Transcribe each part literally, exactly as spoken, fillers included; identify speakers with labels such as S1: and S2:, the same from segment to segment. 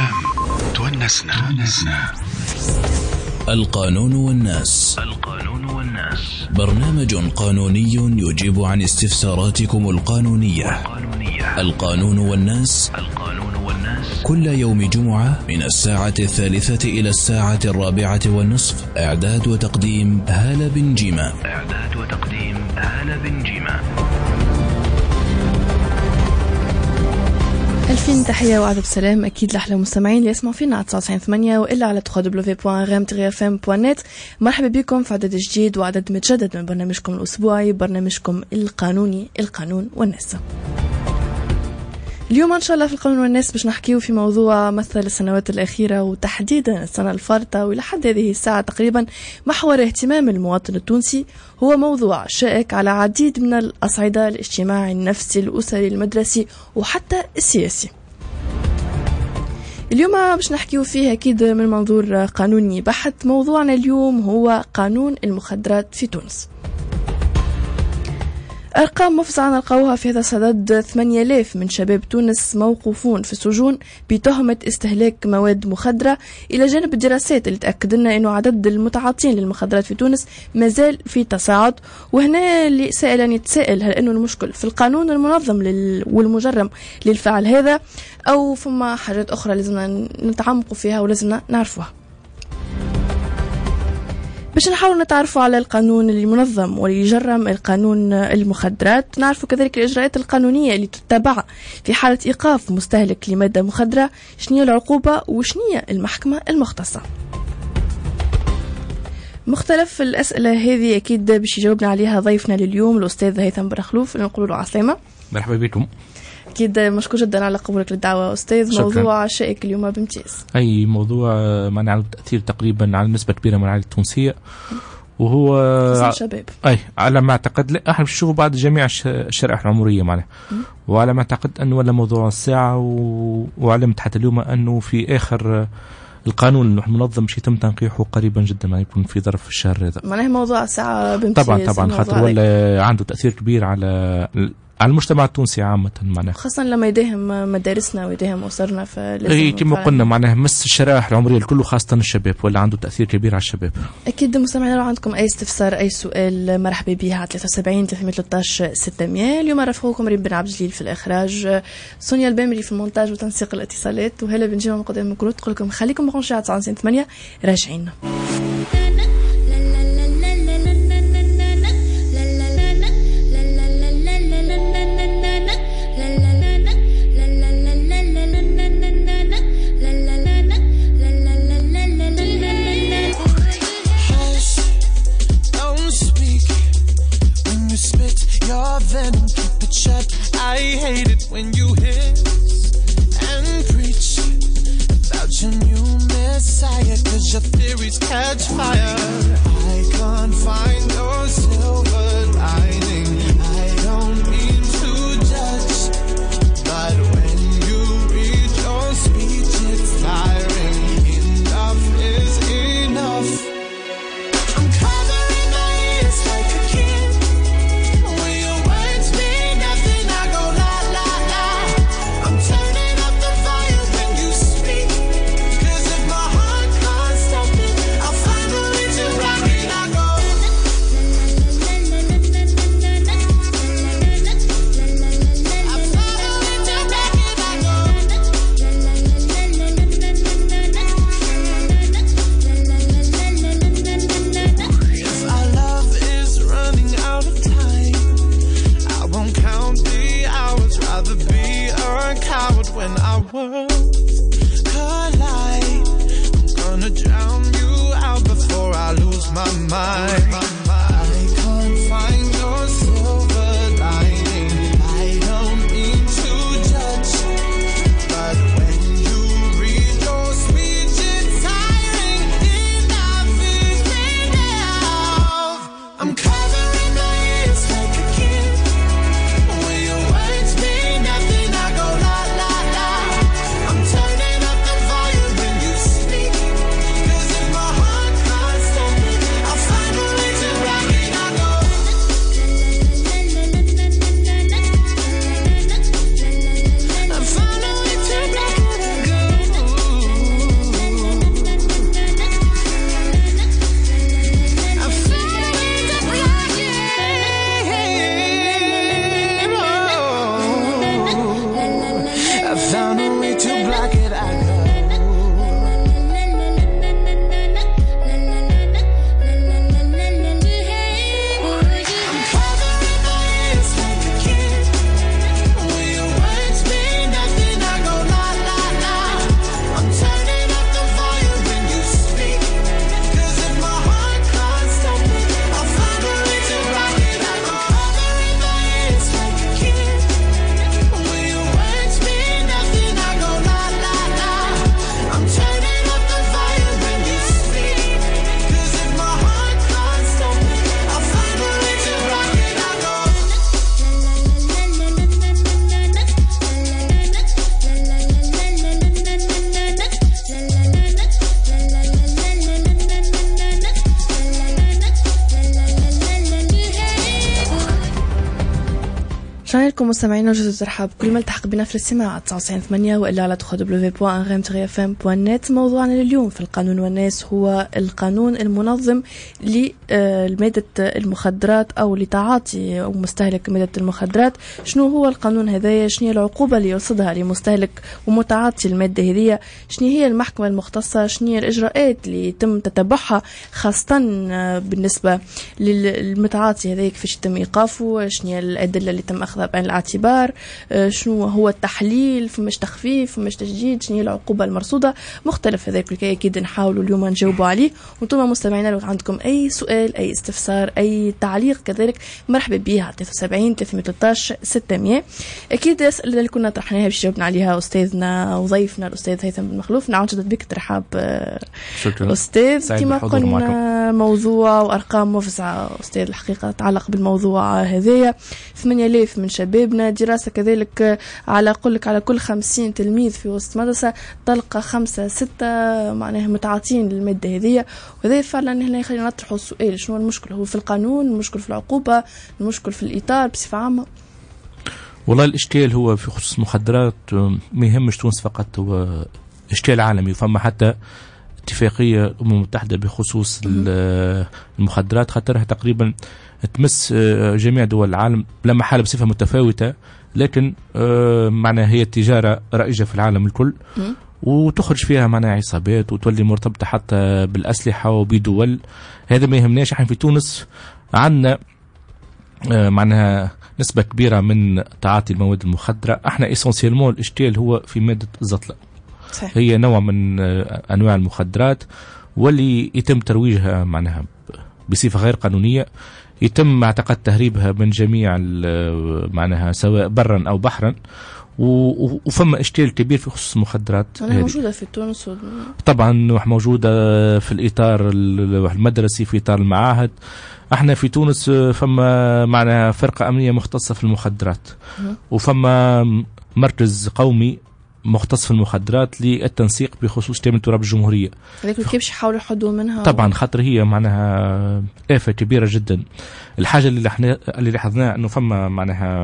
S1: ام تونسنا.
S2: القانون والناس.
S1: القانون والناس
S2: برنامج قانوني يجيب عن استفساراتكم القانونية. القانون والناس.
S1: القانون والناس
S2: كل يوم جمعة من الساعة الثالثة إلى الساعة الرابعة والنصف. إعداد وتقديم هالة بن جيمة.
S1: إعداد وتقديم هالة بن جيمة.
S3: ألفين تحية وعد بسلام أكيد لأحلى مستمعين اللي يسمعوا فينا على تسعة وتسعين ثمانية وإلا على دبليو دبليو دبليو دوت غام اف ام دوت نت. مرحبا بكم في عدد جديد وعدد متجدد من برنامجكم الأسبوعي، برنامجكم القانوني القانون والناس. اليوم إن شاء الله في القانون والناس باش نحكيو في موضوع مثل السنوات الأخيرة وتحديدا السنة الفارطة وإلى حد هذه الساعة تقريبا محور اهتمام المواطن التونسي. هو موضوع شائك على عديد من الأصعدة: الاجتماعي، النفسي، الأسري، المدرسي وحتى السياسي. اليوم باش نحكيو فيه أكيد من منظور قانوني بحت. موضوعنا اليوم هو قانون المخدرات في تونس. أرقام مفزعة نلقاوها في هذا الصدد: ثمانية آلاف من شباب تونس موقوفون في السجون بتهمة استهلاك مواد مخدرة، إلى جانب الدراسات اللي تأكد لنا أنه عدد المتعاطين للمخدرات في تونس مازال في تصاعد. وهنا اللي سائل أن يتساءل: هل أنه المشكل في القانون المنظم لل... والمجرم للفعل هذا، أو فما حاجات أخرى لازمنا نتعمقوا فيها ولازمنا نعرفوها؟ باش نحاول نتعرفوا على القانون اللي منظم واللي يجرم القانون المخدرات، نعرفوا كذلك الإجراءات القانونية اللي تتبع في حالة إيقاف مستهلك لمادة مخدرة، شنية العقوبة وشنية المحكمة المختصة. مختلف الأسئلة هذه أكيد باش يجاوبنا عليها ضيفنا لليوم الأستاذ هيثم برخلوف، نقول له عسلامة.
S4: مرحبا بكم.
S3: أكيد مشكور جدا على قبولك للدعوة أستاذ. شكرا. موضوع شائك اليوم بامتياز.
S4: أي موضوع معناه عنده تأثير تقريبا على نسبة كبيرة من العائلة التونسية، وهو
S3: الشباب.
S4: أي على ما أعتقد. لا احنا نشوفوا بعد جميع الشرائح العمرية معناه، وعلى ما أعتقد أنه ولا موضوع الساعة و... وعلمت حتى اليوم أنه في آخر القانون المنظم مش يتم تنقيحه قريبا جدا، ما يكون في ظرف الشهر هذا.
S3: معناه موضوع الساعة بامتياز.
S4: طبعا طبعا خاطر ولا عنده تأثير كبير على على المجتمع التونسي عامة معناه،
S3: خاصة لما يداهم مدارسنا ويداهم أسرنا.
S4: فلازم كما قلنا معناه مس الشرائح العمرية الكل، خاصة الشباب، ولا عنده تأثير كبير على الشباب.
S3: أكيد مستمعينا لو عندكم أي استفسار أي سؤال مرحبا به على ثلاثة وسبعين ثلاثمائة وثلاثة عشر ستمائة. اليوم رافقوكم ريم بن عبد الجليل في الإخراج، سونيا البامري في المونتاج وتنسيق الاتصالات، وهلا بنجيب من قدام الميكرو تقول لكم خليكم مغنشي على تسعة وتسعين ثمانية راجعين.
S5: I hate it when you hiss and preach about your new messiah, 'cause your theories catch fire. I can't find no silver lining. I don't mean to judge, but when you read your speech it's tiring. Enough is enough. I'm covering my ears like a kid. When your words mean nothing, I go la la la. I'm turning up the volume when you speak, 'cause if my heart can't stop it, I'll find a way to ride.
S3: لكم مستمعينا وجزء ترحب كل ما التحق بنا في الاستماع تسعة وتسعين ثمانية وإلا على دبليو دبليو دبليو دوت غام تغي اف ام دوت نت. موضوعنا لليوم في القانون والناس هو القانون المنظم لمادة المخدرات أو لتعاطي أو مستهلك مادة المخدرات. شنو هو القانون هذايا؟ شنو هي العقوبة اللي يرصدها لمستهلك ومتعاطي المادة هذه؟ شنو هي المحكمة المختصة؟ شنو هي الإجراءات اللي يتم تتبعها خاصة بالنسبة للمتعاطي هذاك؟ كيفاش يتم إيقافه؟ شنو هي الأدلة اللي تم أخذها بعين الاعتبار؟ شنو هو التحليل؟ فماش تخفيف؟ فماش تجديد؟ شنو هي العقوبة المرصودة؟ مختلف هذاك الكي أكيد نحاولوا اليوم نجاوبوا عليه. وانتم مستمعينا لو عندكم أي سؤال أي استفسار أي تعليق كذلك مرحبا به على ثلاثة وسبعين ثلاثمية وثلاثة عشر ستمية. أكيد الأسئلة اللي كنا طرحناها باش جاوبنا عليها أستاذنا وضيفنا الأستاذ هيثم بن مخلوف. نعاود جدد بك ترحب أستاذ. كما قلنا موضوع وأرقام مفزعة أستاذ الحقيقة تتعلق بالموضوع هذايا. ثمانية آلاف من شبابنا، دراسة كذلك على قولك على كل خمسين تلميذ في وسط مدرسة تلقى خمسة ستة معناها متعاطين للمادة هذه. وهذا فعلا هنا يخلينا نطرح السؤال شنو المشكلة؟ هو في القانون؟ المشكل في العقوبة؟ المشكل في الإطار بصفة عامة؟
S4: والله الاشكال هو في خصوص المخدرات ما يهمش تونس فقط، هو اشكال عالمي. وفما حتى اتفاقية الأمم المتحدة بخصوص المخدرات خاطرها تقريبا تمس جميع دول العالم لا محالة بصفة متفاوتة، لكن معناها هي التجارة رائجة في العالم الكل وتخرج فيها معناها عصابات وتولي مرتبطة حتى بالأسلحة وبدول. هذا ما يهمناش. احنا في تونس عندنا معناها نسبة كبيرة من تعاطي المواد المخدرة. احنا اسونسيالمون الاشكال هو في مادة الزطلة. صحيح. هي نوع من أنواع المخدرات واللي يتم ترويجها معناها بصفة غير قانونية، يتم اعتقاد تهريبها من جميع معناها سواء برا أو بحرا. وفما اشكال كبير في خصوص المخدرات.
S3: موجودة في تونس و...
S4: طبعا موجودة في الإطار المدرسي في إطار المعاهد. احنا في تونس فما معنا فرقة أمنية مختصة في المخدرات وفما مركز قومي مختص في المخدرات للتنسيق بخصوص تامين تراب الجمهورية.
S3: لكن كيفش يحاولوا يحدوا منها؟
S4: طبعا خاطر هي معناها آفة كبيرة جدا. الحاجة اللي احنا اللي لاحظناها انه فما معناها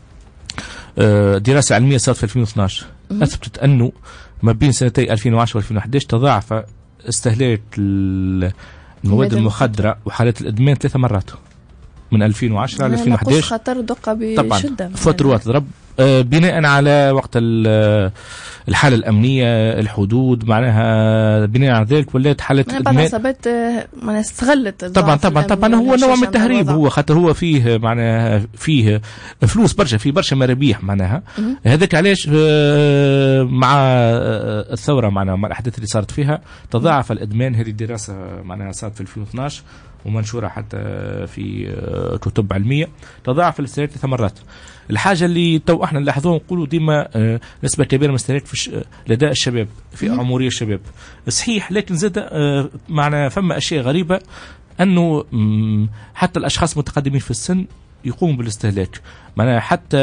S4: دراسة علمية صارت في ألفين واثناشر اثبتت انه ما بين سنتي ألفين وعشرة و ألفين وأحد عشر تضاعف استهلاك المواد المخدرة وحالات الادمان ثلاث مرات من ألفين وعشرة ل ألفين وأحد عشر.
S3: خطر دقة بشدة
S4: طبعا فتروات ضرب بناء على وقت الحالة الأمنية الحدود معناها بناء على ذلك ولات حالة
S3: إدمان. بعض العصابات معناها استغلت
S4: طبعا طبعا طبعا هو نوع من التهريب. هو خاطر هو فيه معناها فيه فلوس برشا فيه برشا مرابيح معناها. هذاك علاش مع الثورة معناها مع الأحداث اللي صارت فيها تضاعف الإدمان. هذه الدراسة معناها صارت في ألفين واثناشر ومنشورة حتى في كتب علمية. تضاعف الاستهلاك ثلاث مرات. الحاجة اللي تو احنا نلاحظوها نقولوا ديما نسبة كبيرة من الاستهلاك في لدى الشباب في عمرية الشباب صحيح، لكن زاد معنا فما أشياء غريبة أنه حتى الأشخاص متقدمين في السن يقوموا بالاستهلاك. معناها حتى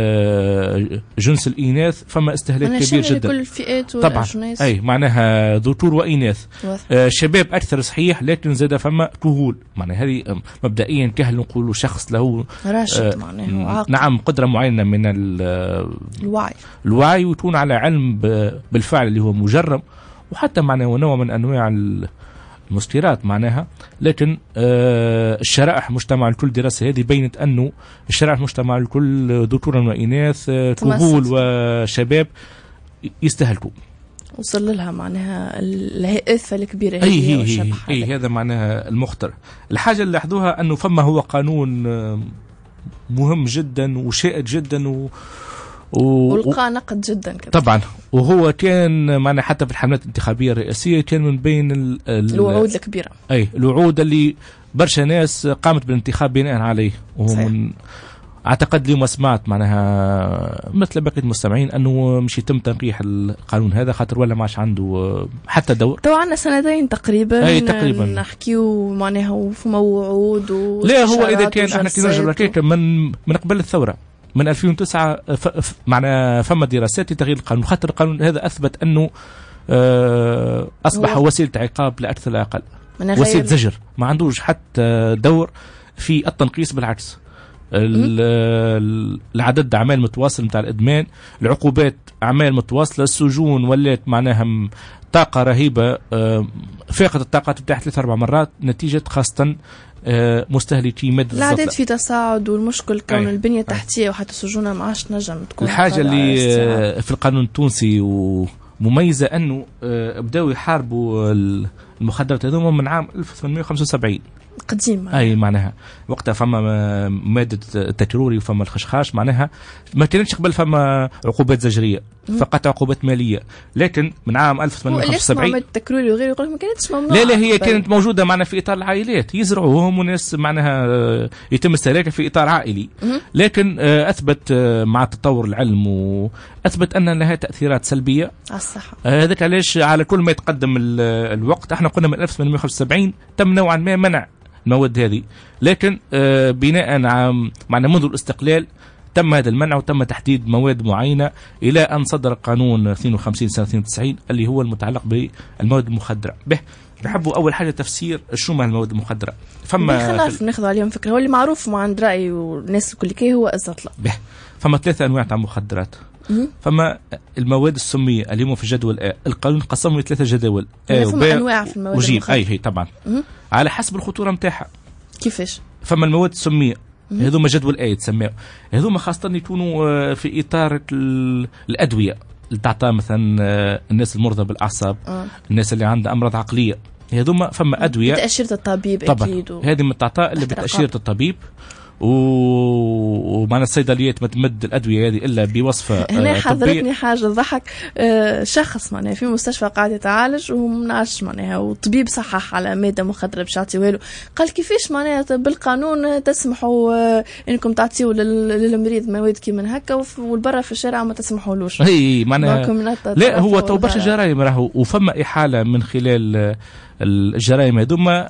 S4: جنس الإناث فما استهلاك كبير جدا.
S3: كل الفئات
S4: طبعا أي معناها ذكور وإناث. شباب أكثر صحيح، لكن زاد فما كهول. معناها هذه مبدئيا كهل نقولوا شخص له
S3: راشد معناها
S4: نعم قدرة معينة من
S3: الوعي
S4: الوعي ويكون على علم بالفعل اللي هو مجرم، وحتى معناه نوع من أنواع المسكرات معناها. لكن آه الشرائح مجتمع الكل دراسة هذه بينت أنه الشرائح مجتمع الكل ذكورا وإناث كهول وشباب يستهلكوا.
S3: وصل لها معناها الهئفة الكبيرة
S4: أي هي هي, هي هذا معناها المخطر. الحاجة اللي لاحظوها أنه فما هو قانون مهم جدا وشائك جدا و
S3: ولقى نقد جدا كده.
S4: طبعا وهو كان معنا حتى في الحملات الانتخابية الرئاسية كان من بين ال
S3: الوعود الكبيرة
S4: أي الوعود اللي برشا ناس قامت بالانتخاب بناء عليه. وهو من اعتقد اليوم سمعت معناها مثل بقية المستمعين أنه مش يتم تنقيح القانون هذا خاطر ولا معش عنده حتى دور.
S3: تو عندنا سنتين تقريبا
S4: أي تقريبا
S3: نحكيو معناها وفي موعود و
S4: لا هو إذا كان احنا كنا من من قبل الثورة من ألفين وتسعة معنا فما دراسات لتغيير القانون خاطر القانون هذا أثبت أنه أصبح وسيلة عقاب لا أكثر لا أقل، وسيلة زجر ما عندوش حتى دور في التنقيص. بالعكس العدد أعمال متواصل متاع الإدمان، العقوبات أعمال متواصلة، السجون ولات معناها طاقة رهيبة فاقت الطاقات بتاعت ثلاث أربع مرات نتيجة خاصة مستهلكي مادة
S3: العدد في تصاعد، والمشكل كون أيه. البنية التحتية وحتى السجون ما عادش نجم تكون
S4: الحاجة اللي في القانون التونسي ومميزة أنه بدأوا يحاربوا المخدرات هذوما من عام ألف وثمانمائة وخمسة وسبعين
S3: قديم.
S4: اي معناها وقتها فما ماده التتروري وفما الخشخاش، معناها ما كانتش قبل فما عقوبات زجريه، فقط عقوبات ماليه. لكن من عام ألف وثمانمائة وخمسة وسبعين
S3: التتروري وغيره يقول ما كانتش ممنوعه.
S4: لا لا هي كانت موجوده معنا في اطار العائلات يزرعوهم وناس معناها يتم استهلاكها في اطار عائلي، لكن اثبت مع تطور العلم واثبت ان لها تاثيرات سلبيه
S3: على الصحه.
S4: هذاك علاش على كل ما يتقدم الوقت احنا قلنا من ألف وثمانمائة وخمسة وسبعين تم نوعا ما منع المواد هذه، لكن آه بناء عام معنا منذ الاستقلال تم هذا المنع وتم تحديد مواد معينة إلى أن صدر قانون اثنين وخمسين سنة اثنين وتسعين اللي هو المتعلق بالمواد المخدرة. به نحبوا أول حاجة تفسير شو ما المواد المخدرة.
S3: فما خلاص ناخذ عليهم فكرة. هو اللي معروف عند رأي والناس الكل كي هو الزطلة.
S4: به فما ثلاثة أنواع تاع مخدرات. فما المواد السمية اللي هم في الجدول A، القانون قسمهم لثلاثة جداول A
S3: وB أنواع في المواد
S4: وجيم. أي هي طبعا مم. على حسب الخطورة متاعها.
S3: كيفاش؟
S4: فما المواد السمية هذوما جدول A يتسمى، هذوما خاصة يكونوا في إطار الأدوية اللي تعطى مثلا الناس المرضى بالأعصاب، أه. الناس اللي عندها أمراض عقلية، هذوما فما أدوية
S3: بتأشيرة الطبيب أكيد
S4: و... هذه من تعطى اللي بتأشيرة الطبيب و... ومعنى الصيدليات ما تمد الأدوية هذه إلا بوصفة
S3: هنا حضرتني حاجة ضحك. آه شخص معناها في مستشفى قاعد يتعالج ومنعش معناها والطبيب صحح على مادة مخدرة باش يعطيوها له، قال كيفاش معناها بالقانون تسمحوا آه إنكم تعطيوا للمريض مواد كي من هكا والبرا في الشارع ما تسمحولوش.
S4: هي معناها لا هو تو برشا جرائم راهو وفما إحالة من خلال الجرائم هذوما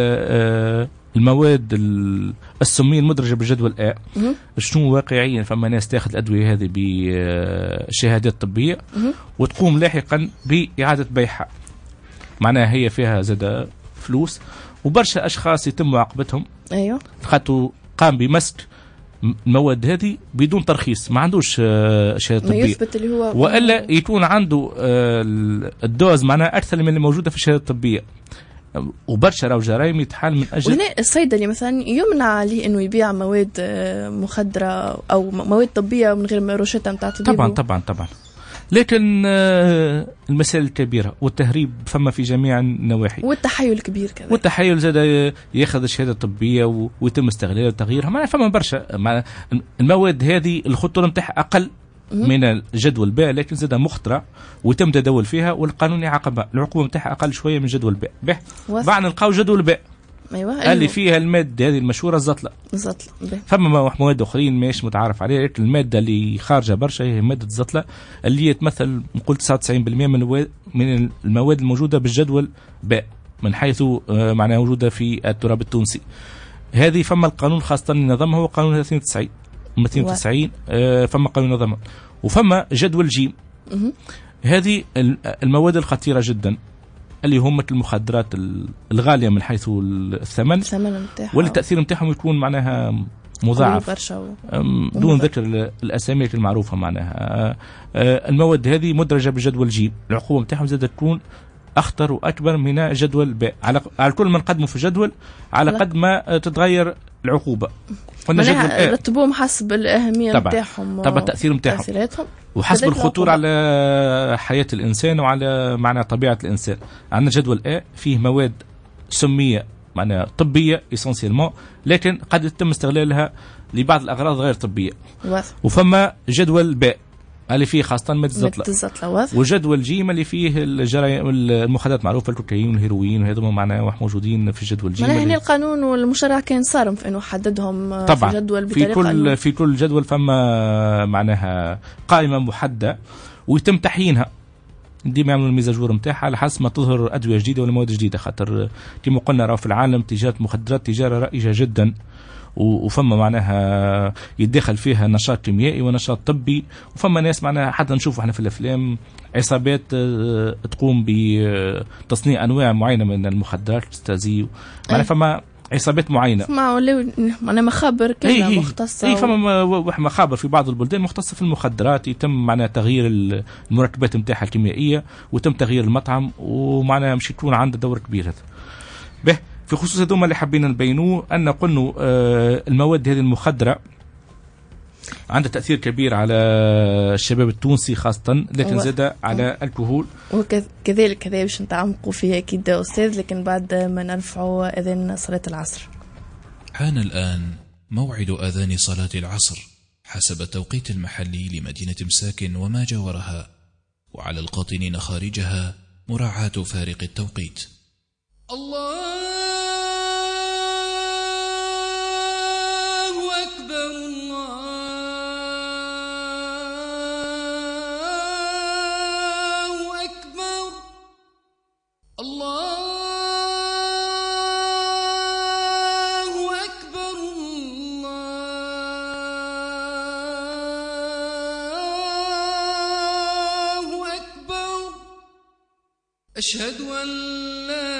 S4: المواد السمية المدرجة بالجدول A. شنو واقعيا فما ناس تاخذ الأدوية هذه بشهادات طبية وتقوم لاحقا بإعادة بيعها، معناها هي فيها زاد فلوس، وبرشا أشخاص يتم معاقبتهم
S3: أيوه
S4: خاطر قام بمسك المواد هذه بدون ترخيص، ما عندوش شهادة طبية
S3: يثبت اللي هو
S4: وإلا يكون عنده الدوز معناها أكثر من اللي موجودة في الشهادة الطبية، وبرشا راهو جرائم يتحال من اجل.
S3: وهنا الصيدلي مثلا يمنع عليه انه يبيع مواد مخدره او مواد طبيه من غير روشته نتاع طبيب.
S4: طبعا طبعا طبعا لكن المسائل الكبيرة والتهريب فما في جميع النواحي،
S3: والتحيل الكبير كذا،
S4: والتحيل زاد ياخذ الشهادة الطبية ويتم استغلالها وتغييرها، ما فما برشا المواد هذه الخطورة نتاعها أقل من الجدول B، لكن زاد مخطرة وتم تداول فيها والقانون يعاقبها، العقوبة نتاعها أقل شوية من جدول B. به بعد نلقاو جدول B
S3: أيوة
S4: اللي فيها المادة هذه المشهورة الزطلة.
S3: الزطلة
S4: فما مواد أخرين ماش متعارف عليها، لكن المادة اللي خارجة برشا هي مادة الزطلة اللي هي تمثل نقول تسعة وتسعين بالمئة من من المواد الموجودة بالجدول B من حيث معناها موجودة في التراب التونسي. هذه فما القانون خاصة نظامها هو قانون اثنين وتسعين اثنين وتسعين فما قانون نظامها، وفما جدول جيم. هذه المواد الخطيرة جدا اللي هم مثل المخدرات الغالية من حيث الثمن واللي التأثير متاعهم يكون معناها مضاعف دون ذكر الأسامي المعروفة. معناها المواد هذه مدرجة بجدول جيم، العقوبة متاعهم زادة تكون أخطر وأكبر من جدول B. على على كل ما نقدمه في الجدول على قد ما تتغير العقوبة. قلنا جدول
S3: رتبوهم حسب الأهمية نتاعهم
S4: طبعا التأثير نتاعهم وحسب الخطورة على حياة الإنسان وعلى معنى طبيعة الإنسان. عندنا جدول A فيه مواد سمية معنى طبية إسانسيلمون، لكن قد يتم استغلالها لبعض الأغراض غير طبية. وفما جدول B اللي فيه خاصة مادة الزطلة، وجدول جيم اللي فيه الجرائم المخدرات معروفة الكوكايين والهيروين وهذوما معناها موجودين في جدول جيم.
S3: هنا القانون والمشرع كان صارم في انه حددهم طبعا في جدول بطريقة
S4: في كل في كل جدول فما معناها قائمة محددة ويتم تحيينها، ديما يعملوا الميزاجور نتاعها على حسب ما تظهر أدوية جديدة ولا مواد جديدة، خاطر كما قلنا راه في العالم تجارة المخدرات تجارة رائجة جدا وفما معناها يتدخل فيها نشاط كيميائي ونشاط طبي، وفما ناس معناها حتى نشوف احنا في الافلام عصابات تقوم بتصنيع انواع معينه من المخدرات تستازي، معناها فما عصابات معينه.
S3: ما ولا انا مخابر كلها مختصه.
S4: اي فما مخابر في بعض البلدان مختصه في المخدرات، يتم معناها تغيير المركبات نتاعها الكيميائيه وتم تغيير المطعم، ومعناها مش يكون عنده دور كبير هذا. به في خصوص هذوما اللي حبينا نبينوه ان قلنا آه المواد هذه المخدره عنده تأثير كبير على الشباب التونسي خاصة، لكن زاد على الكهول.
S3: وكذلك كذا باش نتعمقوا فيها أكيد أستاذ، لكن بعد ما نرفعوا أذان صلاة العصر.
S2: حان الآن موعد أذان صلاة العصر حسب التوقيت المحلي لمدينة مساكن وما جاورها، وعلى القاطنين خارجها مراعاة فارق التوقيت.
S5: الله أكبر الله أكبر الله أكبر الله أكبر. أشهد أن لا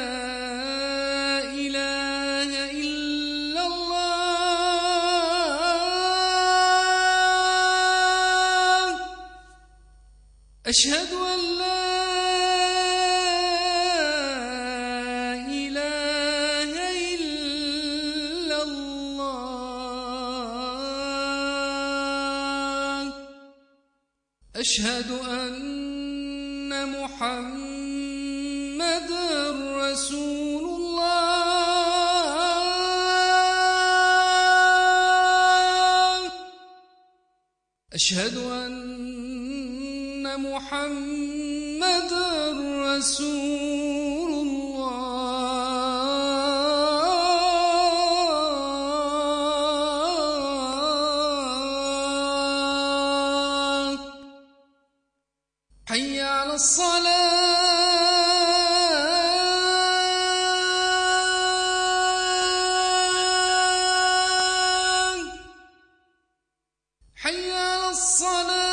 S5: إله إلا الله. أشهد أن لا إله إلا الله. أشهد أن محمد رسول الله. أشهد أن محمد رسول الله. حي على الصلاة. حي على الصلاة.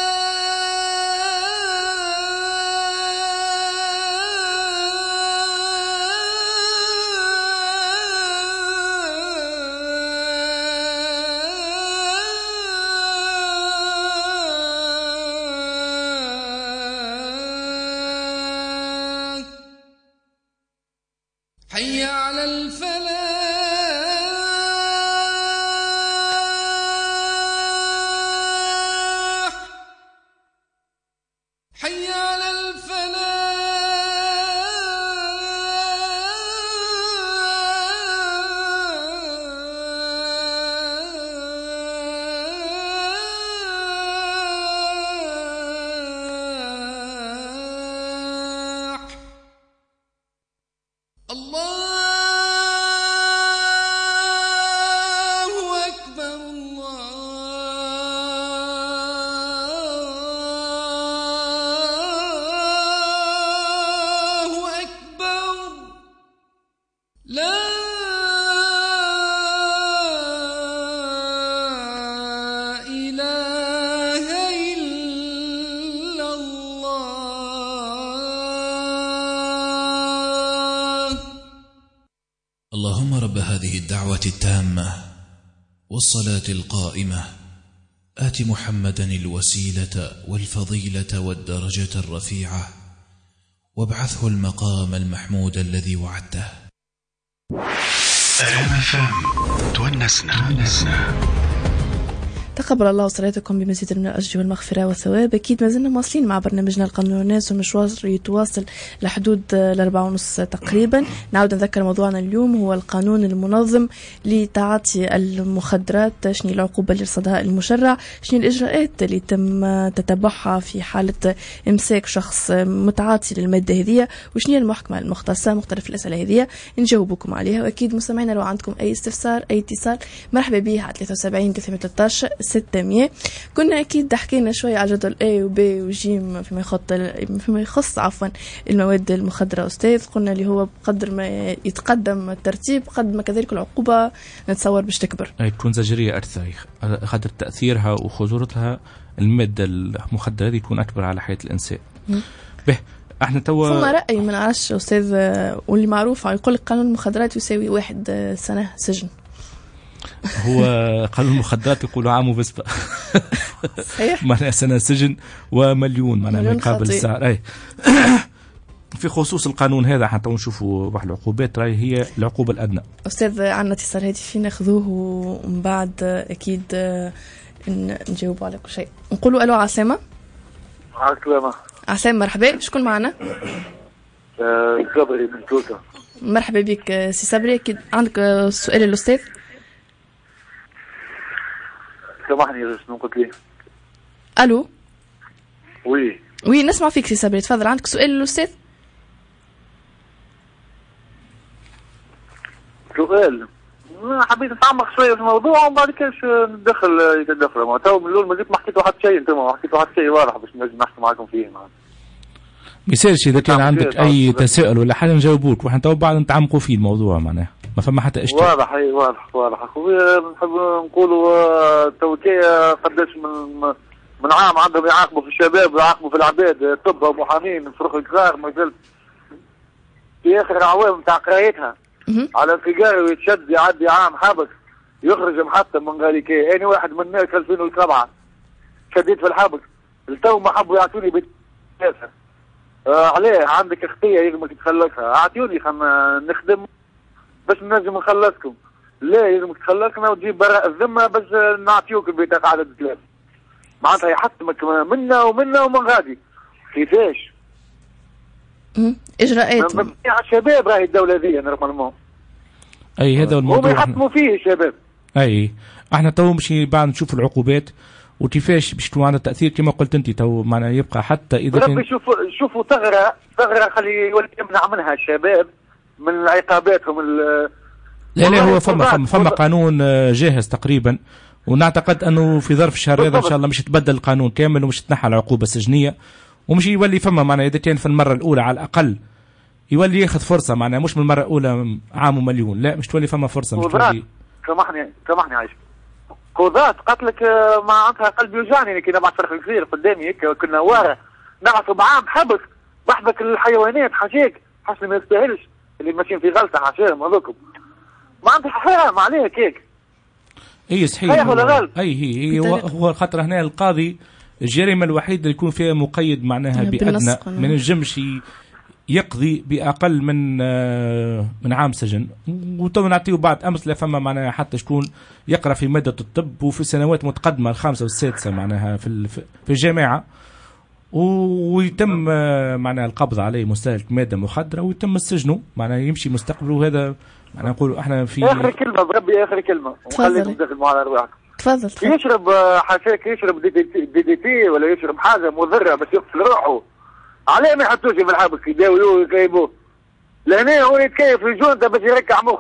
S5: حي على الفلاح. حي على الفلاح. الله أكبر الله أكبر. لا إله إلا الله.
S2: اللهم رب هذه الدعوة التامة والصلاة القائمة آت محمدا الوسيلة والفضيلة والدرجة الرفيعة وابعثه المقام المحمود الذي وعدته.
S1: تونسنا.
S3: تقبل الله صلاتكم بمزيد من الأجر والمغفرة والثواب. أكيد ما زلنا مواصلين مع برنامجنا القانون والناس، والمشوار يتواصل لحدود الأربعة ونص تقريبا. نعود نذكر موضوعنا اليوم هو القانون المنظم لتعاطي المخدرات. شنو العقوبة اللي رصدها المشرع؟ شنو الإجراءات اللي تم تتبعها في حالة إمساك شخص متعاطي للمادة هذه؟ وشنو المحكمة المختصة؟ مختلف الأسئلة هذه نجاوبكم عليها. وأكيد مستمعينا لو عندكم أي استفسار أي اتصال مرحبا به على ثلاثة وسبعين ثلاثمائة وثلاثة عشر ستمائة. كنا أكيد حكينا شوية على جدول A و B و G فيما يخص فيما يخص عفوا المواد المخدرة أستاذ. قلنا اللي هو بقدر ما يتقدم الترتيب قد ما كذلك العقوبة نتصور باش تكبر،
S4: تكون زجرية أكثر، خاطر تأثيرها وخطورتها المادة المخدرة دي تكون أكبر على حياة الإنسان. به احنا توا
S3: ثم رأي ما نعرفش أستاذ واللي معروف يقول لك قانون المخدرات يساوي واحد سنة سجن.
S4: هو قانون المخدرات يقولوا عام وبسبة.
S3: صحيح.
S4: معناها سنة سجن ومليون معناها ما يقابل
S3: خطير.
S4: السعر. أي في خصوص القانون هذا حتى نشوفوا واحد العقوبات راهي هي العقوبة الأدنى.
S3: أستاذ عنا اتصال هاتفي ناخذوه ومن بعد أكيد نجاوبوا على كل شيء. نقولوا ألو عسامة.
S6: عسلامة.
S3: عسامة مرحبا. شكون معنا؟
S6: آه صبري من توتا.
S3: مرحبا بك سي صبري. أكيد عندك سؤال للأستاذ؟
S6: سامحني شنو قلت لي؟
S3: ألو.
S6: وي.
S3: وي نسمع فيك سي صبري تفضل. عندك سؤال للأستاذ؟
S6: سؤال حبيت نتعمق شويه في الموضوع وبعد كاش ندخل يتدخل. ما تو من الاول ما جيت ما حكيتوا حتى شيء انتم ما حكيتوا حتى شيء واضح باش نجم نحكي معكم فيه. ما
S4: يصيرش اذا كان عندك اي تساؤل ولا حاجه نجاوبوك وحنا تو بعد نتعمقوا فيه الموضوع معناها ما فما حتى اشكال.
S6: واضح اي واضح واضح اخويا. نحب نقولوا توكيه قداش من من عام عندهم يعاقبوا في الشباب ويعاقبوا في العباد طب ومحامين فروخ الكبار ما زلت في اخر عوام تاع قرايتها على انفجار ويتشد يعدي عام حبس يخرج محطم من غاليكي. انا واحد من الناس ألفين وسبعة شديت في الحبس التو ما حبوا يعطوني بيت آه عليه عندك اختيه يلزمك تخلصها اعطوني خلنا نخدم باش نجم نخلصكم. لا يلزمك تخلصنا وتجيب براء الذمه باش نعطيوك البطاقه عدد ثلاثه. معناتها يحطمك منا ومنا ومن غادي. كيفاش؟
S3: اجراءات
S6: على الشباب راهي الدوله ذي نورمالمون.
S4: اي هذا الموضوع
S6: هم يحطموا فيه الشباب.
S4: اي احنا تو مشي بعد نشوف العقوبات وكيفاش باش تكون عندها تاثير كما قلت انت تو معناها يبقى حتى اذا
S6: كان ربي شوفوا شوفوا ثغره ثغره خلي يمنع منها الشباب من عقاباتهم.
S4: لا لا هو فما فما, فما قانون جاهز تقريبا ونعتقد انه في ظرف الشهر هذا ان شاء الله مش يتبدل القانون كامل ومش تنحى العقوبه السجنيه ومش يولي فما معناها اذا كان في المره الاولى على الاقل يولي ياخذ فرصه معناها مش من المره الاولى عام ومليون. لا مش تولي فما فرصه مش تولي.
S6: سامحني سامحني عايش كوذات قتلك ما عندها قلب يوجعني كي نبعث فرق كثير قدامي هيك كنا ورا نعرفوا بعام حبس بحبك الحيوانات حاجيك حسن ما يستاهلش اللي ماشيين في غلطه حاشاهم هذوكم ما عندها حرام عليك هيك.
S4: اي صحيح.
S6: صحيح ولا غلط؟
S4: اي هي هو خاطر هنا القاضي الجريمه الوحيده اللي يكون فيها مقيد معناها بأدنى من الجمش يقضي بأقل من من عام سجن. وتو نعطيه بعض أمثلة فما معناها حتى شكون يقرأ في مادة الطب وفي سنوات متقدمة الخامسة والسادسة معناها في في الجامعة ويتم معناها القبض عليه مستهلك مادة مخدرة ويتم السجن معناها يمشي مستقبله. وهذا معناها نقول احنا في
S6: آخر كلمة بربي آخر كلمة وخليكم تدخلوا على أرواحكم.
S3: تفضل.
S6: يشرب حشاك يشرب دي دي, دي دي تي ولا يشرب حاجة مضرة بس يقتل روحه عليه ما يحطوش في الحبس يداويوه ويكيبوه. لهنا هو يتكيف في الجونتا باش يركع مخ.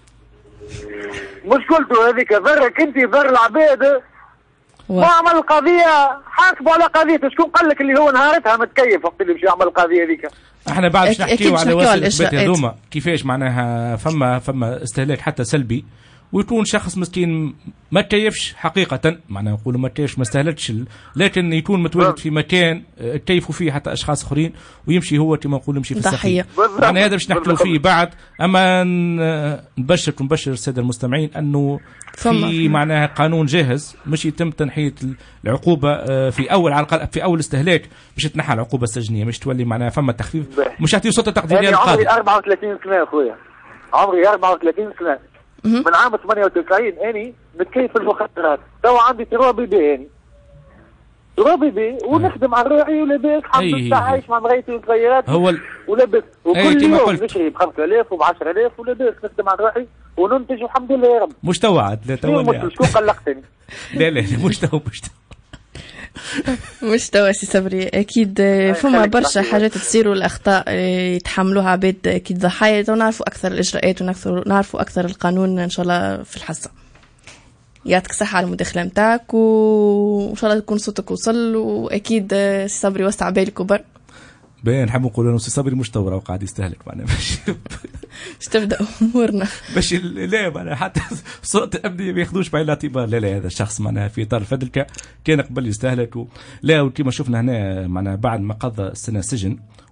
S6: مشكلته هذيك ضرك انت ضر العباد ما عمل قضية حاسبوا على قضيته. شكون قال لك اللي هو نهارتها متكيف وقت اللي مش يعمل القضية هذيك.
S4: احنا بعد باش نحكيو على وسائل الاثبات هذوما كيفاش معناها فما فما استهلاك حتى سلبي ويكون شخص مسكين ما تكيفش حقيقة معناها نقولوا ما تكيفش ما استهلكش لكن يكون متواجد في مكان تكيفوا فيه حتى أشخاص آخرين ويمشي هو كما نقولوا يمشي في السخية. يعني هذا باش نحكيو فيه بعد. أما نبشر ونبشر السادة المستمعين أنه في معناها قانون جاهز مش يتم تنحية العقوبة في أول على الأقل في أول استهلاك مش تنحى العقوبة السجنية مش تولي معناها فما تخفيف مش يعطيه سلطة تقديرية للقاضي.
S6: عمري أربعة وثلاثين سنة أخويا عمري أربعة وثلاثين سنة من عام ثمانية وتسعين اني نتكيف المخدرات. تو عندي تراب بيبي اني تراب بيبي ونخدم على روحي ولاباس الحمد لله عايش مع مغيتي ومغيراتي
S4: هو
S6: ولاباس وكل يوم نشري ب خمسة آلاف وب عشرة آلاف ولاباس نخدم على روحي وننتج الحمد لله يا رب.
S4: مش توعد لا تو
S6: شكون قلقتني.
S4: لا لا مش تو مش تو
S3: مش توا سي صبري اكيد فما برشا حاجات تصير والاخطاء يتحملوها عباد اكيد ضحايا ونعرفوا اكثر الاجراءات ونعرفوا اكثر القانون ان شاء الله في الحصه. يعطيك الصحه على المداخله نتاعك وان شاء الله تكون صوتك وصل واكيد سي صبري وسع بالك وبر
S4: باين نحب نقول انه سي صبري مش تورا وقاعد يستهلك معنا باش
S3: باش تبدا امورنا
S4: باش لا معناها حتى صوت الامنيه ما ياخذوش بعين الاعتبار. لا لا هذا الشخص معناها في اطار فدلكه كان قبل يستهلك و... لا وكما شفنا هنا معناها بعد ما قضى سنه سجن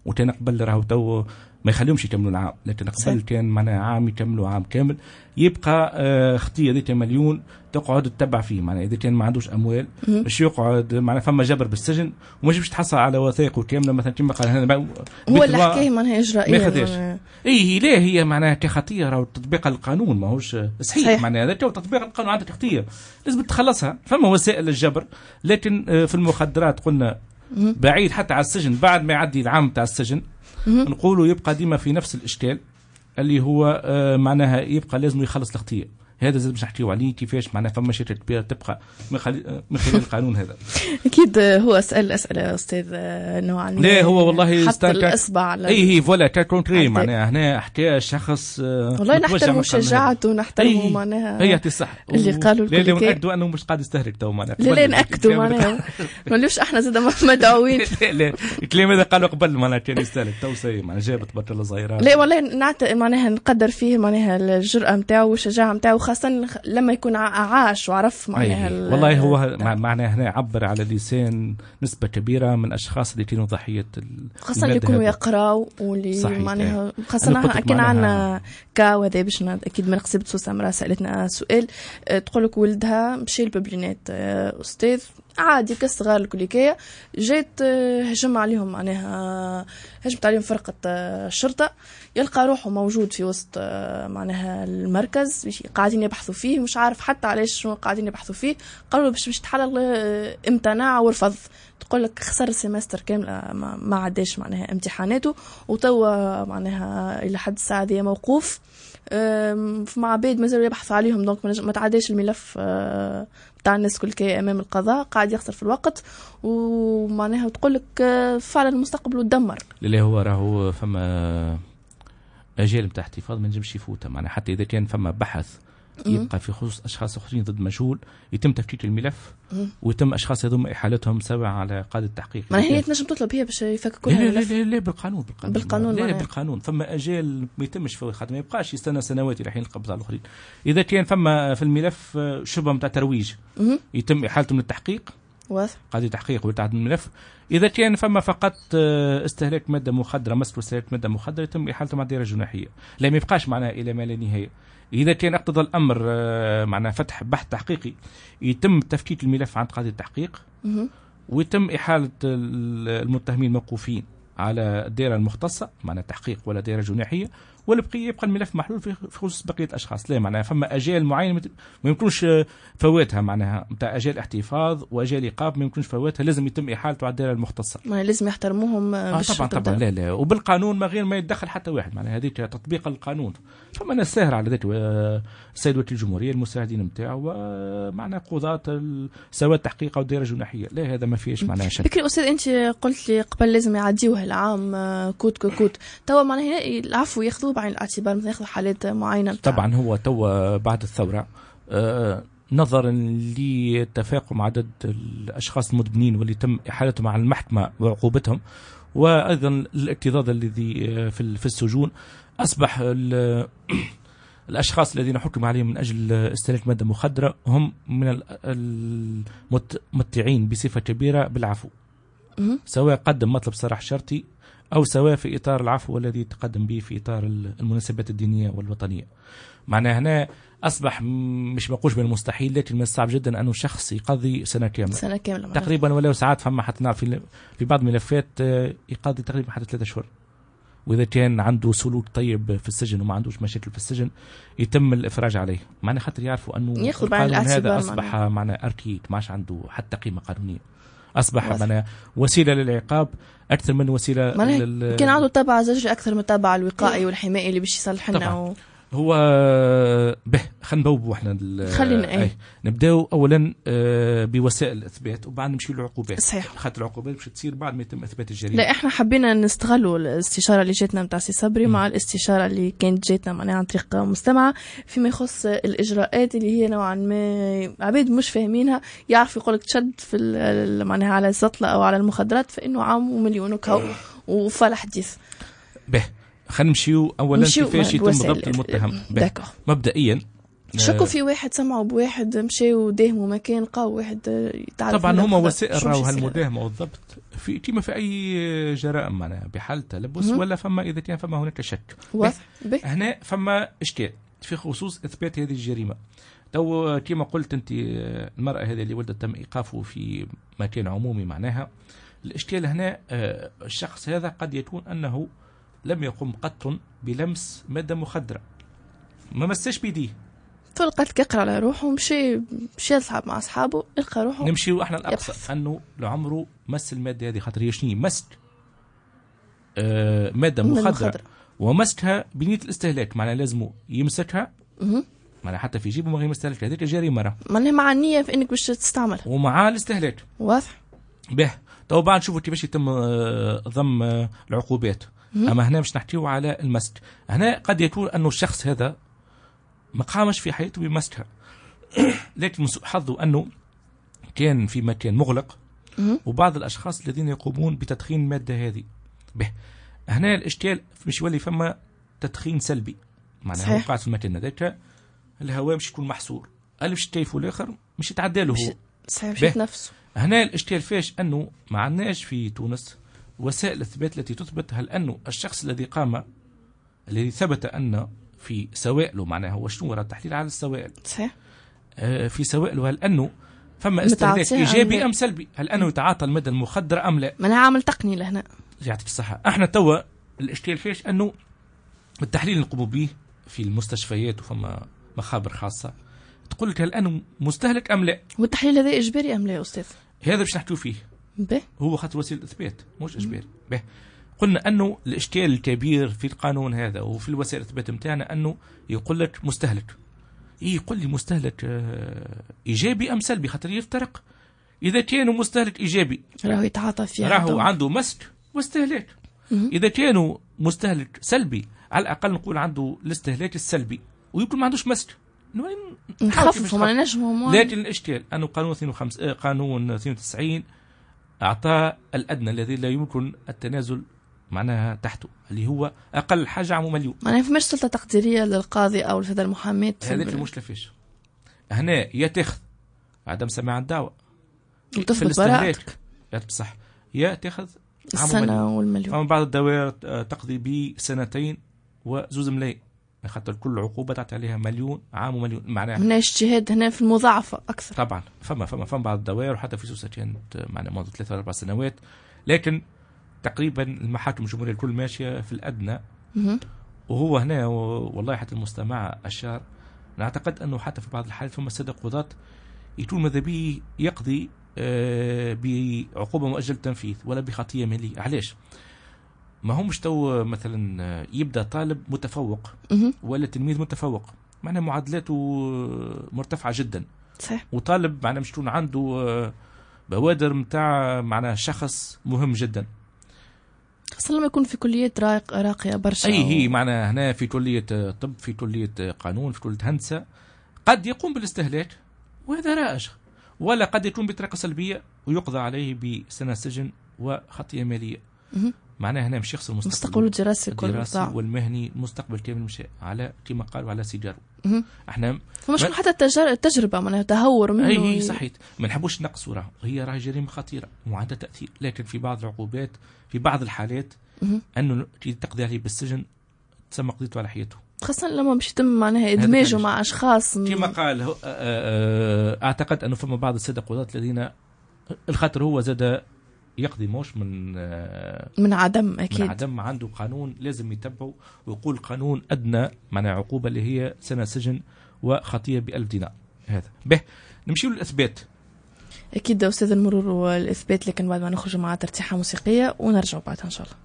S4: وتين قبل راهو تو ما يخليهمش يكملوا العام، لكن قبل كان معناها عام يكملوا عام كامل. يبقى آه اختي هذيك مليون تقعد تتبع فيه، معناها اذا كان ما عندوش اموال باش يقعد معناها فما جبر بالسجن وما يجيش تحصل على وثائق كامله مثلا كما قال هنا
S3: هو اللي حكاه معناها اجرائيه
S4: ما اي لا هي معناها كخطيه راهو تطبيق القانون ماهوش صحيح, صحيح. معناها هذا تطبيق القانون عندك خطيه لازم تخلصها. فما وسائل الجبر، لكن في المخدرات قلنا بعيد حتى على السجن بعد ما يعدي العام تاع السجن نقولوا يبقى ديما في نفس الاشكال اللي هو آه معناها يبقى لازم يخلص الاختيار. هذا زاد باش نحكيو عليه كيفاش معناها فما مشاكل كبيره تبقى من خلال من خلال القانون هذا.
S3: اكيد هو اسال اسئله استاذ نوعا ما.
S4: لا هو والله
S3: حط الاصبع على
S4: اي هي فوالا كونتري معناها هنا حكى شخص
S3: والله نحترم شجاعته ونحترم معناها
S4: هي صح
S3: اللي قالوا
S4: لا لا نأكدوا انه مش قاعد يستهلك تو معناها
S3: لا لا نأكدوا معناها ما نقولوش احنا زاد مدعوين.
S4: لا لا الكلام هذا قالوا قبل معناها كان يستهلك تو سي معناها جابت بطل صغيره.
S3: لا والله نعت معناها نقدر فيه معناها الجرأه نتاعو والشجاعه نتاعو خاصه لما يكون عاش وعرف معناها
S4: والله هو معناه هنا عبر على لسان نسبة كبيرة من أشخاص اللي كانوا ضحية
S3: خاصة اللي يكونوا يقراوا واللي معناها خاصة كان عندنا كا وهذا باش أكيد من قصيبة سوسة مرة سألتنا سؤال تقول لك ولدها مشي الببلينات أستاذ عادي كالصغار الكليكية جات هجم عليهم معناها هجمت عليهم فرقة الشرطة يلقى روحه موجود في وسط معناها المركز قاعدين يبحثوا فيه مش عارف حتى علاش شنو قاعدين يبحثوا فيه قالوا باش باش تحلل امتناع ورفض. تقول لك خسر السيمستر كامل ما عداش معناها امتحاناته وتوا معناها الى حد الساعه هذه موقوف مع عباد مازالوا يبحثوا عليهم دونك ما تعداش الملف تاع الناس كل كي امام القضاء قاعد يخسر في الوقت ومعناها تقول لك فعلا المستقبل تدمر.
S4: اللي هو راهو فما اجيال نتاع احتفاظ ما نجمش يفوتها معناها حتى اذا كان فما بحث يبقى في خصوص اشخاص اخرين ضد مجهول يتم تفكيك الملف ويتم اشخاص هذوما احالتهم سواء على قاضي التحقيق.
S3: ما هي تنجم تطلب هي باش يفككوا
S4: لا لا, لا لا بالقانون بالقانون
S3: بالقانون
S4: لا, لا بالقانون فما اجال ما يتمش فوق خاطر ما يبقاش يستنى سنوات الى حين القبض على الاخرين. اذا كان فما في الملف شبهه نتاع ترويج يتم احالته من التحقيق
S3: واضح
S4: قاضي تحقيق ويتعدد الملف. اذا كان فما فقط استهلاك ماده مخدره مسك استهلاك ماده مخدره يتم احالته مع الدائره الجناحيه لا ما يبقاش معناها الى ما لا نهايه. إذا كان اقتضى الأمر معناه فتح بحث تحقيقي يتم تفكيك الملف عند قاضي التحقيق ويتم إحالة المتهمين الموقوفين على الدائرة المختصة معناه تحقيق ولا دائرة جناحية والبقية يبقى الملف محلول في خصوص بقية الأشخاص. لا معناها فما أجال معينة ما يمكنش فواتها معناها متاع أجال احتفاظ وأجال إيقاف ما يمكنش فواتها لازم يتم إحالته على الدائرة المختصة.
S3: ما لازم يحترموهم
S4: آه طبعا طبعا لا لا وبالقانون ما غير ما يتدخل حتى واحد معناها هذه تطبيق القانون. فما ناس ساهر على ذلك السيد وكيل الجمهورية المساعدين نتاعو ومعناها قضاة سواء التحقيق أو الدائرة الجناحية لا هذا ما فيش معناها شك.
S3: بكري أستاذ أنت قلت لي قبل لازم يعديوه العام كوت كوت توا معناها العفو ياخذوه بعين الاعتبار مثلا ياخذوا حالات معينة
S4: طبعا هو توا بعد الثورة آه نظرا لتفاقم عدد الأشخاص المدمنين واللي تم إحالتهم على المحكمة وعقوبتهم وأيضا الاكتظاظ الذي في في السجون أصبح الأشخاص الذين حكم عليهم من أجل استهلاك مادة مخدرة هم من المتمتعين بصفة كبيرة بالعفو سواء قدم مطلب صراح شرطي أو سواء في إطار العفو الذي تقدم به في إطار المناسبات الدينية والوطنية. معناه هنا أصبح مش بقولش من المستحيل لكن من الصعب جدا أنه شخص يقضي سنة كاملة
S3: سنة كاملة
S4: تقريبا ولو ساعات فما حتى نعرف في في بعض الملفات يقضي تقريبا حتى ثلاثة أشهر. وإذا كان عنده سلوك طيب في السجن وما عندوش مشاكل في السجن يتم الإفراج عليه. معناه خاطر يعرفوا أنه
S3: القانون
S4: هذا أصبح معناه أركيد ماش عنده حتى قيمة قانونية أصبح معناه وسيلة للعقاب أكثر من وسيلة
S3: لل... كان عنده تبع زوجي أكثر من تبع الوقائي والحمائي اللي باش يصلح لنا و...
S4: هو به خلينا نبوبوا احنا
S3: خلينا ايه
S4: نبداو اولا بوسائل الاثبات وبعد نمشي للعقوبات.
S3: صحيح.
S4: خاطر العقوبات باش تصير بعد ما يتم اثبات الجريمه.
S3: لا احنا حبينا نستغلوا الاستشاره اللي جاتنا نتاع سي صبري م. مع الاستشاره اللي كانت جاتنا معناها عن طريق مستمعه فيما يخص الاجراءات اللي هي نوعا ما عباد مش فاهمينها يعرف يقولك تشد في معناها على الزطله او على المخدرات فانه عام ومليون وكهو وفال حديث.
S4: به خلينا نمشيو اولا كيفاش يتم ضبط المتهم. مبدئيا
S3: شكوا في واحد سمعوا بواحد مشى وداهموا مكان لقاو واحد يتعرف.
S4: طبعا هما وسائل راهو هالمداهمه والضبط في كيما في اي جرائم معناها بحال تلبس ولا فما اذا كان فما هناك شك. هنا فما اشكال في خصوص اثبات هذه الجريمه. تو كما قلت انت المراه هذه اللي ولدت تم ايقافه في مكان عمومي معناها الاشكال هنا الشخص هذا قد يكون انه لم يقم قط بلمس ماده مخدره ما مساش بيديه
S3: فلقت يقرا على روحه ومشي مشى يلعب مع اصحابه لقى روحه.
S4: نمشيو احنا الاقصى انه لعمره مس الماده هذه خاطر هي شنو مست آه ماده مخدره ومسكها بنيه الاستهلاك معناها لازم يمسكها معناها حتى في جيبه ما غير مستهلك هذيك جريمه معناها
S3: مع النيه في انك باش تستعملها
S4: ومع الاستهلاك
S3: واضح.
S4: به تو بعد نشوفوا كيفاش يتم ضم العقوبات. اما هنا مش نحكيو على المسك. هنا قد يكون انه الشخص هذا ما قامش في حياته بمسكها لكن من سوء حظه انه كان في مكان مغلق وبعض الاشخاص الذين يقومون بتدخين الماده هذه. به هنا الاشكال مش يولي فما تدخين سلبي معناها هو قاعد في المكان هذاك الهواء مش يكون محصور اللي مش تيفو الاخر مش يتعدى له هو
S3: صحيح نفسه.
S4: هنا الاشكال فاش انه ما عندناش في تونس وسائل الاثبات التي تثبت هل انه الشخص الذي قام الذي ثبت ان في سوائله معناها هو شنو وراء التحليل على السوائل
S3: صحيح
S4: آه في سوائله هل انه فما استهلاك ايجابي ام سلبي هل انه يتعاطى الماده المخدره ام لا.
S3: ما انا عامل تقني لهنا
S4: يعطيك الصحه. احنا توا الاشكال فاش انه التحليل اللي نقوموا به في المستشفيات وفما مخابر خاصه تقول لك هل انه مستهلك ام لا.
S3: والتحليل هذا اجباري ام لا يا استاذ؟
S4: هذا باش نحكيو فيه.
S3: به
S4: هو خاطر وسيله اثبات مش اجباري. به قلنا انه الاشكال الكبير في القانون هذا وفي الوسائل الاثبات نتاعنا انه يقول لك مستهلك. ايه يقول لي مستهلك آه ايجابي ام سلبي خاطر يفترق. اذا كانوا مستهلك ايجابي
S3: راهو يتعاطى فيها
S4: راهو عنده مسك واستهلاك. اذا كانوا مستهلك سلبي على الاقل نقول عنده الاستهلاك السلبي ويمكن ما عندوش مسك
S3: نخففوا ما نجموا.
S4: لكن الاشكال انه قانون اثنين وخمسين قانون اثنين وتسعين اعطى الادنى الذي لا يمكن التنازل معناها تحته اللي هو اقل حاجه عمو مليون.
S3: معناها فماش سلطه تقديريه للقاضي او لهذا المحاماه.
S4: هذاك المشكله فيش. هنا يا تاخذ عدم سماع الدعوه
S3: وتثبت براءتك
S4: صح يا تاخذ
S3: السنه والمليون.
S4: فما بعض الدوائر تقضي بسنتين وزوز ملايين خاطر كل عقوبه تعطي عليها مليون عام ومليون معناها
S3: هنا اجتهاد هنا في المضاعفه اكثر.
S4: طبعا فما فما فما بعض الدوائر وحتى في سوسه كانت معناها منذ ثلاثة أربع سنوات لكن تقريبا المحاكم الجمهوريه الكل ماشيه في الادنى. وهو هنا والله حتى المستمع اشار نعتقد انه حتى في بعض الحالات فما ساده قضاة يكون ماذا به يقضي بعقوبه مؤجله التنفيذ ولا بخطيه ماليه. علاش؟ ما هو مش تو مثلا يبدا طالب متفوق ولا تلميذ متفوق معناها معادلاته مرتفعه جدا
S3: صحيح
S4: وطالب معناها مش تكون عنده بوادر متاع معناها شخص مهم جدا
S3: خاصة لما يكون في كليات راقية برشا.
S4: أي هي معنا هنا في كلية طب في كلية قانون في كلية هندسة قد يقوم بالاستهلاك وهذا رائج ولا قد يكون بطريقة سلبية ويقضى عليه بسنة سجن وخطية مالية. معناها هنا مش يخسر
S3: مستقبل الدراسي
S4: الدراسي والمهني المستقبل كامل مشى على كما قالوا على سيجارو. احنا
S3: فمش ما... حتى التجر... التجربة معناها تهور منه.
S4: اي هي صحيت ما نحبوش نقصوا راه هي راهي جريمة خطيرة وعندها تأثير لكن في بعض العقوبات في بعض الحالات انه تقضي عليه بالسجن تسمى قضيته على حياته
S3: خاصة لما مش يتم معناها ادماجه مع اشخاص
S4: كما قال اعتقد انه فما بعض السادة قضاة الذين الخاطر هو زاد يقضي موش من
S3: من عدم اكيد
S4: من عدم عنده قانون لازم يتبعه ويقول قانون ادنى معنى عقوبه اللي هي سنه سجن وخطيه بألف دينار. هذا به نمشيو للاثبات
S3: اكيد استاذ المرور والاثبات لكن بعد ما نخرج مع ترتيحه موسيقيه ونرجع بعدها ان شاء الله.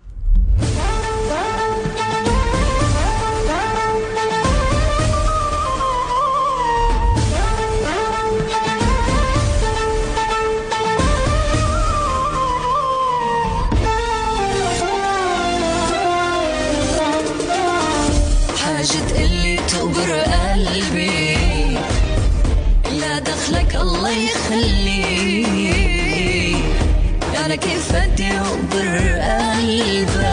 S7: قلبي لا دخلك الله يخلي أنا كيف أدي وبر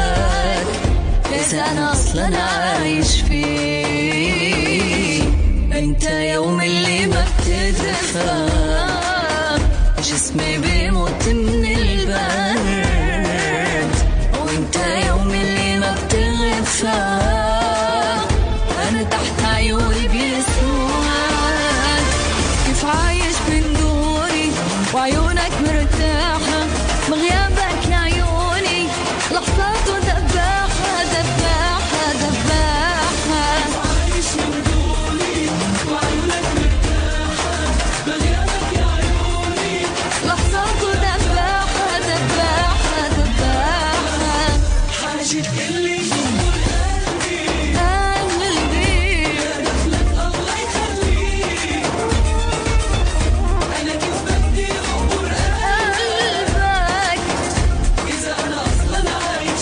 S7: قلبك ليس أنا أصلا عايش فيه انت يوم اللي ما بتدفى جسمي بيموت من البرد، وانت يوم اللي ما بتغفى انا تحت عيوني بيسود. كيف عايش بين دوري وعيونك مرتاحة بغيابك يا عيوني، لحظات ودباحة دباحة دباحة. عايش بين دوري وعيونك مرتاحة بغيابك يا عيوني، لحظات ودباحة دباحة دباحة. حاجة اللي جمهور قلبي قلبي لك الله يخليك، أنا كيف بدي أمور قلبك إذا أنا أصلاً عايش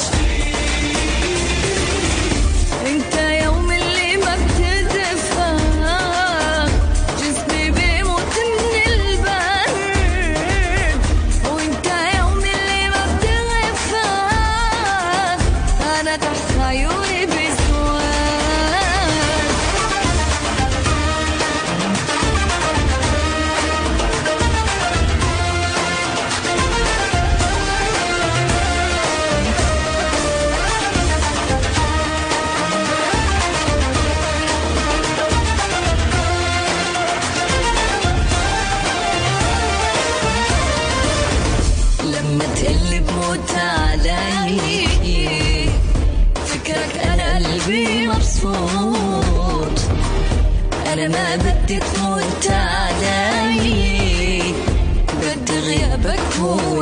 S7: فيك. أنت يوم اللي ما بتدفى جسمي بيموت من البرد، وأنت يوم اللي ما بتغفى أنا تحت عيوني بسواد. لما تقلب موت علي فكرك أنا قلبي مبسوط، أنا ما بدي تموت علي، بدي غيابك هو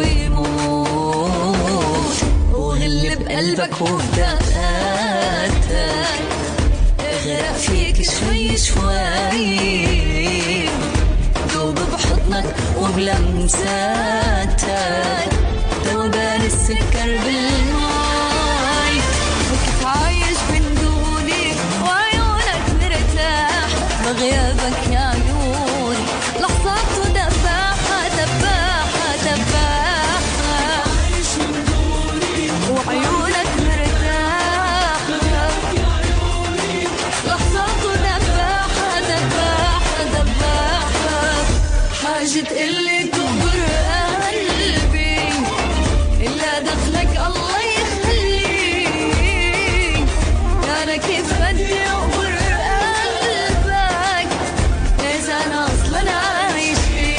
S7: يموت، وغلب قلبك وبدقاتك اغرق فيك شوي شوي، دوب بحضنك وبلمساتك ذوبان السكر بالماي. وكيف عايش بين دوني وعيونك مرتاح بغيابك يا عيوني، لحظات ودباحة دباحة دباحة. عايش بين دوني وعيونك مرتاح بغيابك يا عيوني، لحظات ودباحة دباحة دباحة. حاجة اللي تكبر قلبي إلا دخلك الله يخليك، أنا كيف بدي أكبر قلبك إذا أنا أصلاً عايش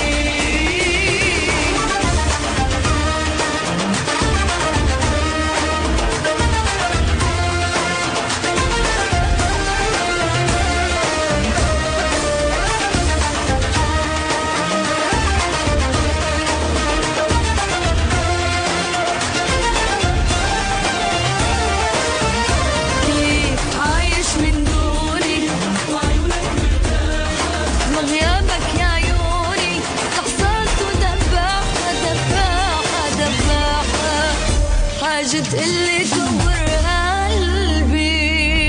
S7: كيف عايش من دوني وعيونك مرتاحة بغيابك يا عيوني، لحظات ودباحة دباحة دباحة. حاجة اللي تكبر قلبي.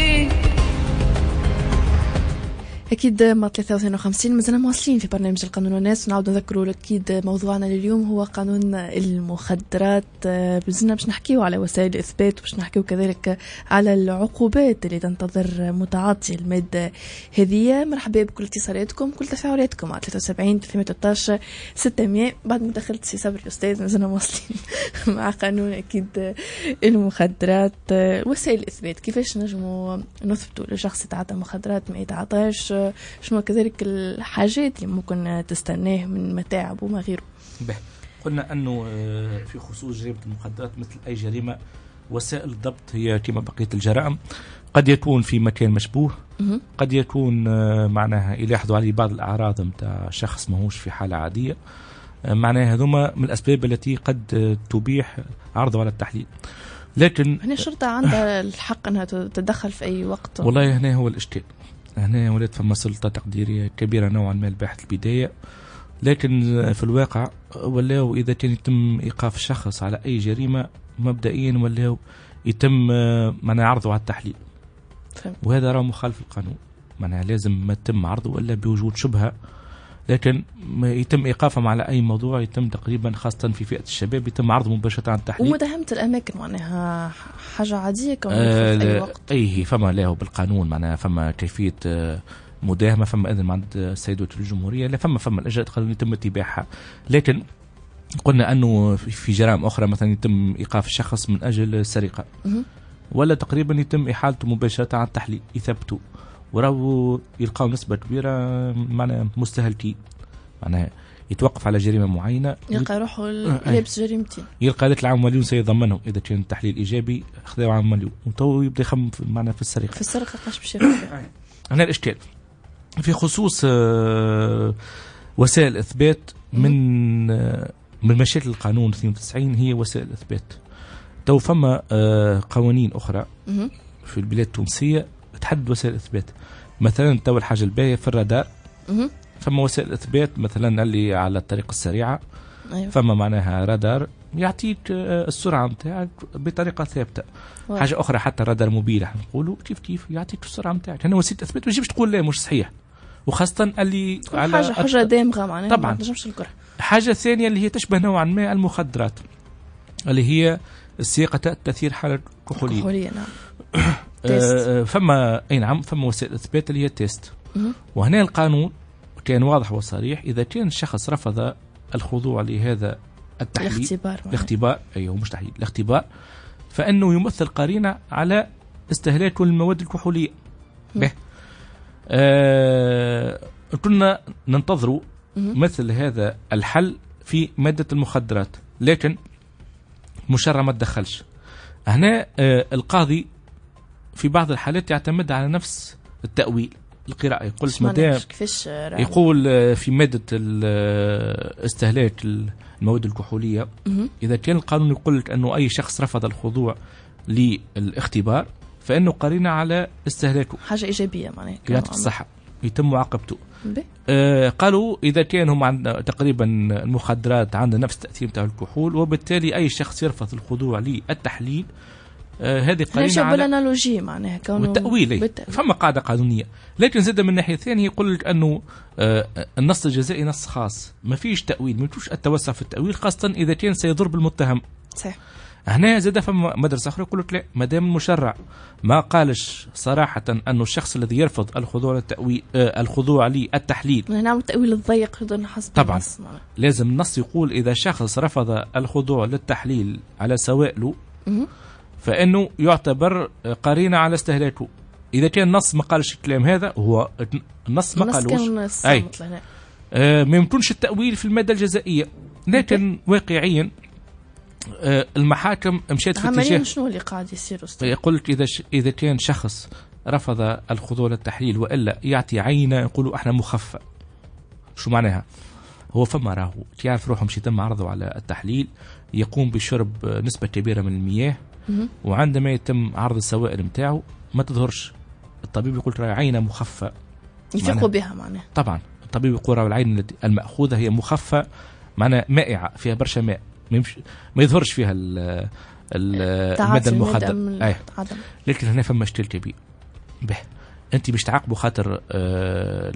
S3: أكيد مع ثلاثة وخمسين وخمسين مازلنا مواصلين في برنامج القانون والناس، ونعود نذكروا أكيد موضوعنا لليوم هو قانون المخدرات. بزنا باش نحكيو على وسائل الإثبات، وباش نحكيو كذلك على العقوبات اللي تنتظر متعاطي المادة هذه. مرحبا بكل اتصالاتكم كل تفاعلاتكم على ثلاثة وسبعين ثمانية عشر ستمائة. بعد ما دخلت سي صبري الأستاذ مازلنا مواصلين مع قانون أكيد المخدرات. وسائل الإثبات كيفاش نجموا نثبتوا لشخص يتعاطى مخدرات ما يتعاطاش، شنو كذلك الحاجات اللي ممكن تستناه من متاعب وما غيره.
S4: به قلنا أنه في خصوص جريمة المخدرات مثل أي جريمة وسائل الضبط هي كما بقية الجرائم، قد يكون في مكان مشبوه، قد يكون معناها يلاحظوا عليه بعض الأعراض متاع شخص ماهوش في حالة عادية، معناها هذوما من الأسباب التي قد تبيح عرضه على التحليل. لكن
S3: هنا الشرطة عندها الحق أنها تتدخل في أي وقت.
S4: والله هنا هو الإشكال، هنا ولات فما سلطة تقديرية كبيرة نوعا ما الباحث البداية، لكن في الواقع ولاو إذا كان يتم إيقاف الشخص على أي جريمة مبدئيا ولاو يتم منع عرضه على التحليل، وهذا راه مخالف القانون. معناها لازم ما يتم عرضه ولا بوجود شبهة، لكن ما يتم إيقافهم على أي موضوع يتم تقريبا خاصة في فئة الشباب يتم عرضه مباشرة عن التحليل.
S3: ومداهمة الأماكن معناها حاجة عادية كمان
S4: آه
S3: في أي وقت.
S4: أي فما له بالقانون معناها فما كيفية مداهمة، فما إذن عند السيد وكيل الجمهورية، لا فما فما الإجراءات القانونية يتم اتباعها. لكن قلنا أنه في جرائم أخرى مثلا يتم إيقاف الشخص من أجل السرقة ولا تقريبا يتم إحالته مباشرة عن التحليل يثبتوا وراو يلقاو نسبة كبيرة معناها مستهلكين، معناها يتوقف على جريمة معينة
S3: يلقى روحه لابس جريمتين،
S4: يلقى ذات العام مليون سيضمنه إذا كان التحليل إيجابي خذوا عام مليون وتو يبدأ يخمم معنا في السرقة.
S3: في السرقة قاش باش ياخذ
S4: هنا الإشكال في خصوص وسائل إثبات من من مشاكل القانون اثنين وتسعين هي وسائل إثبات. تو فما قوانين أخرى في البلاد التونسية تحدد وسائل إثبات، مثلا تو الحاجة الباهية في الرادار فما وسائل إثبات مثلا اللي على الطريق السريعة. أيوة. فما معناها رادار يعطيك السرعة متاعك بطريقة ثابتة. واو. حاجة أخرى حتى رادار موبيل احنا نقولوا كيف كيف يعطيك السرعة متاعك، هنا وسيلة إثبات ما تجيبش تقول لا مش صحيح، وخاصة اللي على
S3: حاجة حاجة دامغة معناها
S4: طبعا.
S3: ما تنجمش الكره.
S4: حاجة ثانية اللي هي تشبه نوعا ما المخدرات اللي هي السياقة تأثير حالة كحولية.
S3: كحولية نعم.
S4: آه فما أي نعم فما وسائل إثبات اللي هي تيست. وهنا القانون كان واضح وصريح، إذا كان الشخص رفض الخضوع لهذا التحليل
S3: الاختبار
S4: الاختبار أيوه مش تحليل الاختبار فإنه يمثل قرينة على استهلاكه للمواد الكحولية. به آه كنا ننتظروا مثل هذا الحل في مادة المخدرات، لكن مشرع ما تدخلش. هنا آه القاضي في بعض الحالات يعتمد على نفس التأويل القراءة، يقول مدام يقول في مادة استهلاك المواد الكحولية إذا كان القانون يقول لك أنه أي شخص رفض الخضوع للاختبار فإنه قرينة على استهلاكه
S3: حاجة إيجابية معناها
S4: يعطيك الصحة يتم معاقبته. آه قالوا إذا كان هم عند تقريبا المخدرات عندها نفس التأثير بتاع الكحول وبالتالي أي شخص يرفض الخضوع للتحليل آه هذه قرينة على
S3: الانالوجي معناها كونه
S4: بالتأويل. فما قاعدة قانونية، لكن زاد من ناحية ثانية يقول لك أنه آه النص الجزائي نص خاص ما فيش تأويل، ما يجوز التوسع في التأويل خاصة إذا كان سيضر بالمتهم.
S3: صحيح.
S4: هنا زاد فما مدرسة أخرى يقول لك لا، ما دام المشرع ما قالش صراحة أنه الشخص الذي يرفض الخضوع للتأويل آه الخضوع للتحليل
S3: نعم التأويل الضيق حسب
S4: طبعا لازم النص يقول إذا شخص رفض الخضوع للتحليل على سوائله فإنه يعتبر قرينة على استهلاكه. إذا كان النص ما قالش الكلام هذا هو النص ما قالوش أي آه ما يمكنش التأويل في المادة الجزائية، لكن واقعيا آه المحاكم مشات في اتجاه
S3: شنو اللي قاعد يصير
S4: يقول لك إذا ش... إذا كان شخص رفض الخضوع للتحليل وإلا يعطي عينة يقولوا احنا مخفى. شو معناها؟ هو فما راهو تعرف روحه مش يتم عرضه على التحليل يقوم بشرب نسبة كبيرة من المياه وعندما يتم عرض السوائل متاعه ما تظهرش، الطبيب يقول ترى عينة مخفى
S3: يفيقوا بها معناه.
S4: طبعا الطبيب يقول ترى العين المأخوذة هي مخفى معناه مائعة فيها برشا ماء ما, ما يظهرش فيها المادة المخدرة أي. لكن هنا فما اشكال كبير به أنت باش تعاقبوا خاطر آه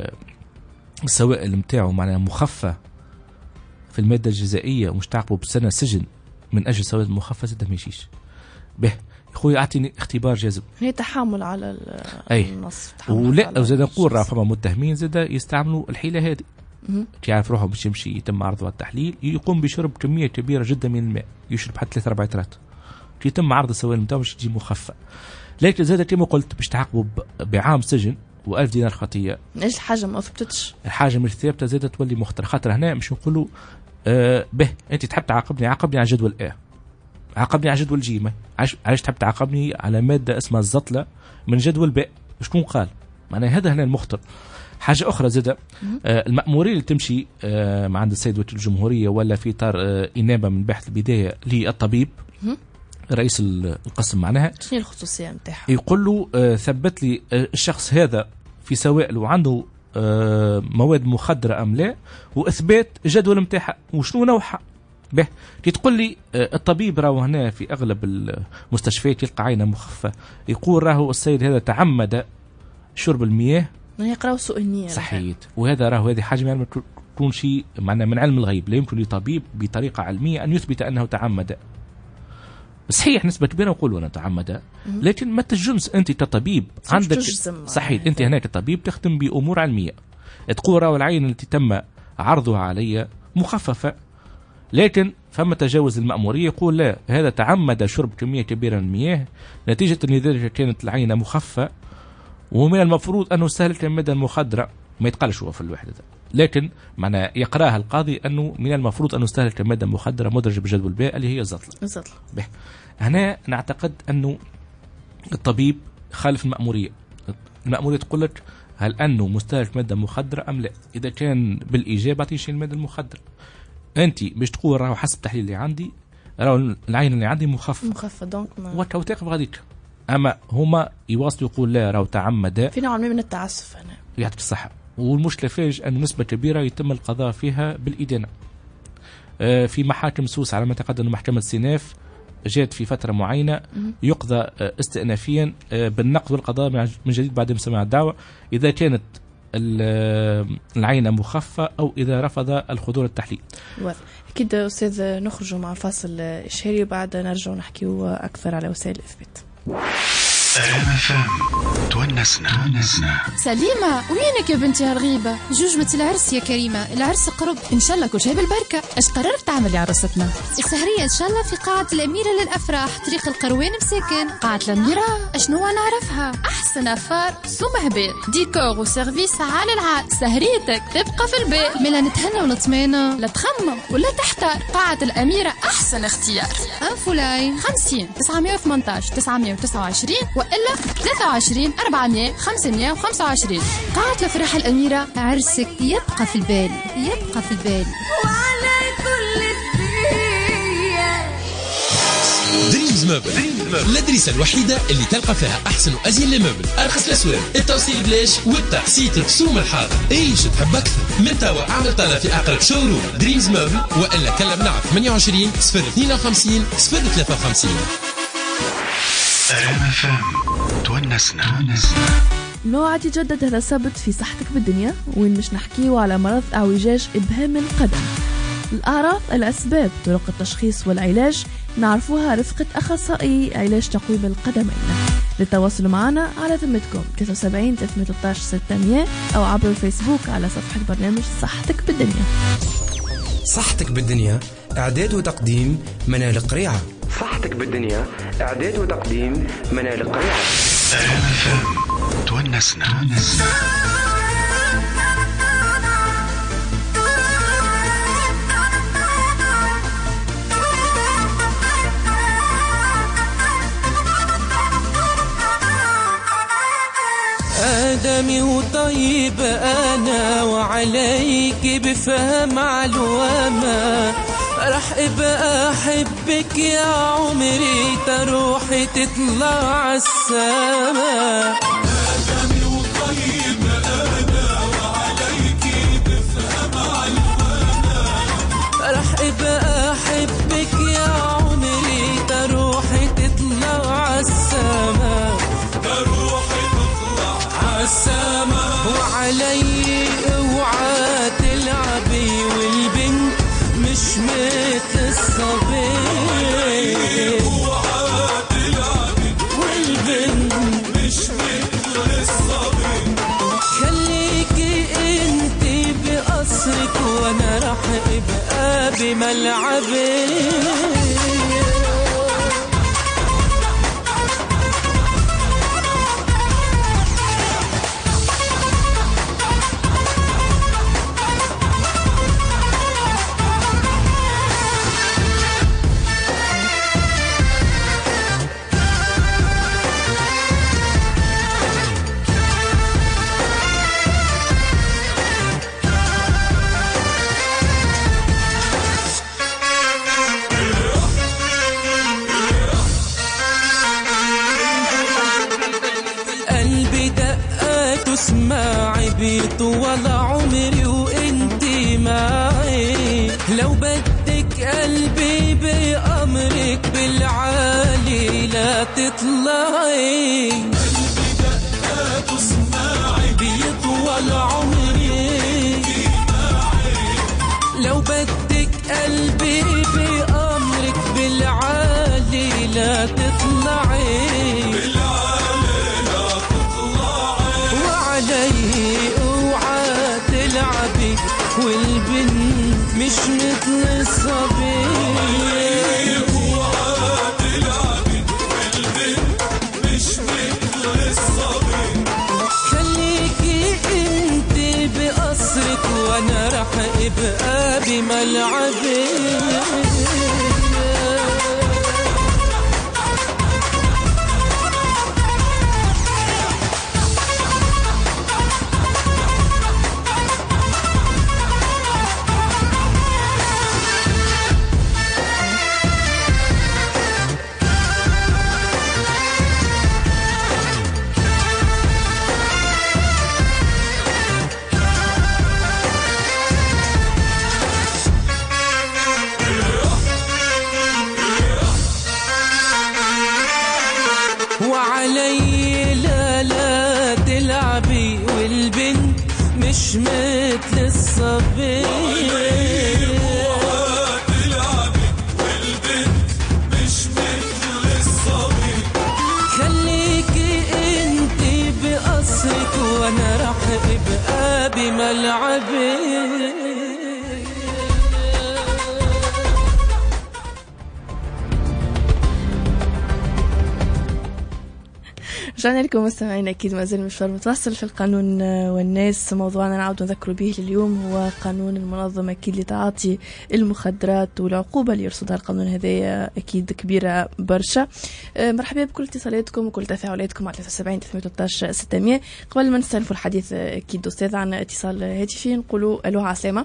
S4: السوائل متاعه معناه مخفى في المادة الجزائية ومش تعاقبوا بسنة سجن من أجل سوائل مخفى زاد ما يجيش. به خويا أعطيني اختبار جاذب
S3: هي تحامل على النص
S4: ولا وزاد نقول راه فما متهمين زاد يستعملوا الحيلة هذه تعرف روحه باش يمشي يتم عرضه على التحليل يقوم بشرب كمية كبيرة جدا من الماء يشرب حتى ثلاثة أربعة لترات يتم عرض السوائل نتاعو باش تجي مخفى، لكن زاد كما قلت باش تعاقبوا بعام سجن وألف دينار خطية.
S3: ايش الحاجة ما ثبتتش؟
S4: الحاجة مش ثابتة زادت تولي مخطر خاطر هنا مش نقولوا آه به أنت تحب تعاقبني عاقبني على جدول A عاقبني على جدول جيم علاش تحب تعاقبني على مادة اسمها الزطلة من جدول باء شكون قال معناه هذا هنا المخطر. حاجة أخرى زادة آه المأمورين اللي تمشي آه مع عند السيد وكيل الجمهورية ولا في إطار آه إنابة من بحث البداية للطبيب رئيس القسم معناها
S3: شنو الخصوصية نتاعها
S4: يقول له آه ثبت لي آه الشخص هذا في سوائل وعنده آه مواد مخدرة أم لا وإثبات جدول نتاعها وشنو نوعها. به كي تقول لي آه الطبيب راهو هنا في أغلب المستشفيات يلقى عينة مخفى يقول راهو السيد هذا تعمد شرب المياه
S3: ما يقراو سوء النية
S4: صحيت وهذا راهو هذه حاجة ما تكون شيء معنا من علم الغيب لا يمكن لطبيب بطريقة علمية أن يثبت أنه تعمد صحيح نسبة كبيرة نقولوا أنا تعمد، لكن ما تجنس أنت كطبيب عندك صحيح أنت هناك طبيب تخدم بأمور علمية تقول راهو العين التي تم عرضها علي مخففة، لكن فما تجاوز المأمورية يقول لا هذا تعمد شرب كمية كبيرة من المياه نتيجة لذلك كانت العينة مخففة، ومن المفروض أنه سهلة المدى المخدرة ما يتقالش هو في الوحدة، لكن معنى يقراها القاضي أنه من المفروض أنه سهلة المدى مخدرة مدرجة بجدول باء اللي هي الزطلة.
S3: الزطلة.
S4: هنا نعتقد أنه الطبيب خالف المأمورية. المأمورية تقول لك هل أنه مستهلك مادة مخدرة أم لا؟ إذا كان بالإجابة تعطيش المادة المخدرة. أنت باش تقول راهو حسب التحليل اللي عندي راهو العين اللي عندي مخفف
S3: مخفف دونك ما
S4: وتو تاخذ غاديك، أما هما يواصلوا يقول لا راهو تعمد.
S3: في نوع من التعسف هنا. يعطيك
S4: الصحة. والمشكلة فاج أن نسبة كبيرة يتم القضاء فيها بالإدانة. في محاكم سوس على ما اعتقد أن محكمة سيناف جاءت في فترة معينة يقضى استئنافيا بالنقد والقضاء من جديد بعد ما سمع الدعوة إذا كانت العينة مخففة أو إذا رفض الخضوع للتحليل.
S3: أكيد أستاذ نخرجوا مع فاصل إشهاري وبعد نرجع نحكيو أكثر على وسائل الإثبات.
S1: تونسنا
S8: سليمة وينك يا بنتي هالغيبة؟ جوجبة العرس يا كريمة، العرس قرب إن شاء الله كل شيء بالبركة. إيش قررت تعملي عروستنا؟ السهرية إن شاء الله في قاعة الأميرة للأفراح طريق القروين مساكن. قاعة الأميرة أشنو نعرفها؟ أحسن أفار سمه بيت ديكور وسيرفيس عال العال. سهريتك تبقى في البيت ملا نتهنى ونطمئن لا تخمم ولا تحتار. قاعة الأميرة أحسن اختيار. أنفولاين خمسين تسعمية وثمانتاش تسعمية وتسعة وعشرين وإلا ثلاثة وعشرين أربعمية خمسمية وخمسة وعشرين. قاعة الأفراح الأميرة عرسك يبقى في البال يبقى في البال.
S7: وعلى كل الدنيا
S9: دريمز مبل الأدريسة الوحيدة اللي تلقى فيها أحسن وأزين المبل، أرخص الأسواق، التوصيل بلاش والتحسيط سوم الحاضر. إيش تحب أكثر من توا؟ اعمل طلب في أقرب شوروم دريمز مبل وإلا كلمنا على ثمانية وعشرين صفر اثنين وخمسين صفر ثلاثة وخمسين.
S1: تونسنا.
S3: موعد يتجدد هذا السبت في صحتك بالدنيا وين مش نحكيو على مرض اعوجاج ابهام القدم. الاعراض، الاسباب، طرق التشخيص والعلاج نعرفوها رفقة اخصائي علاج تقويم القدمين. للتواصل معنا على ذمتكم ثلاثة وسبعين ثلاثمية وثلاثة عشر ستمية او عبر الفيسبوك على صفحة برنامج صحتك بالدنيا.
S10: صحتك بالدنيا اعداد وتقديم منال قريعة.
S11: صحتك بالدنيا اعداد وتقديم منال قريعة.
S1: تونسنا.
S5: آدمي وطيب أنا وعليك بفهم علوامة رح ابقى احبك يا عمري تروحي تطلع عالسما. آدمي وطيب أنا وعليك بفهم علوامة رح ابقى احبك يا عمري تروحي تطلع عالسما تروحي تطلع عالسما. وعلي اوعى تلعبي والبنت مش مثل الصبي والبنت مش مثل الصبي. خليكي انتي بقصرك وانا راح ابقى بملعبي. اسمعي بطول عمري وانتي معي لو بدك قلبي بأمرك بالعالي لا تطلعي. قلبي دقات اسمعي بطول عمري لو بدك قلبي بأمرك بالعالي لا يبقى بملعبي. وعلي لا لا تلعبي والبنت مش مثل الصبي. تلعبي والبنت مش مثل الصبي. خليكي انتي بقصرك وانا راح ابقى بملعبي.
S3: رجعنا لكم مستمعين. أكيد ما زال مشوار متواصل في القانون والناس. موضوعنا نعود نذكر به لليوم هو قانون المنظمة أكيد لتعاطي المخدرات، والعقوبة اللي يرصدها القانون هذا أكيد كبيرة برشا. مرحبا بكل اتصالاتكم وكل تفاعلاتكم على ثلاثة وسبعين ثمانية عشر ستمية. قبل ما نستأنف الحديث أكيد أستاذ عن اتصال هاتفي نقولوا ألو عسلامة.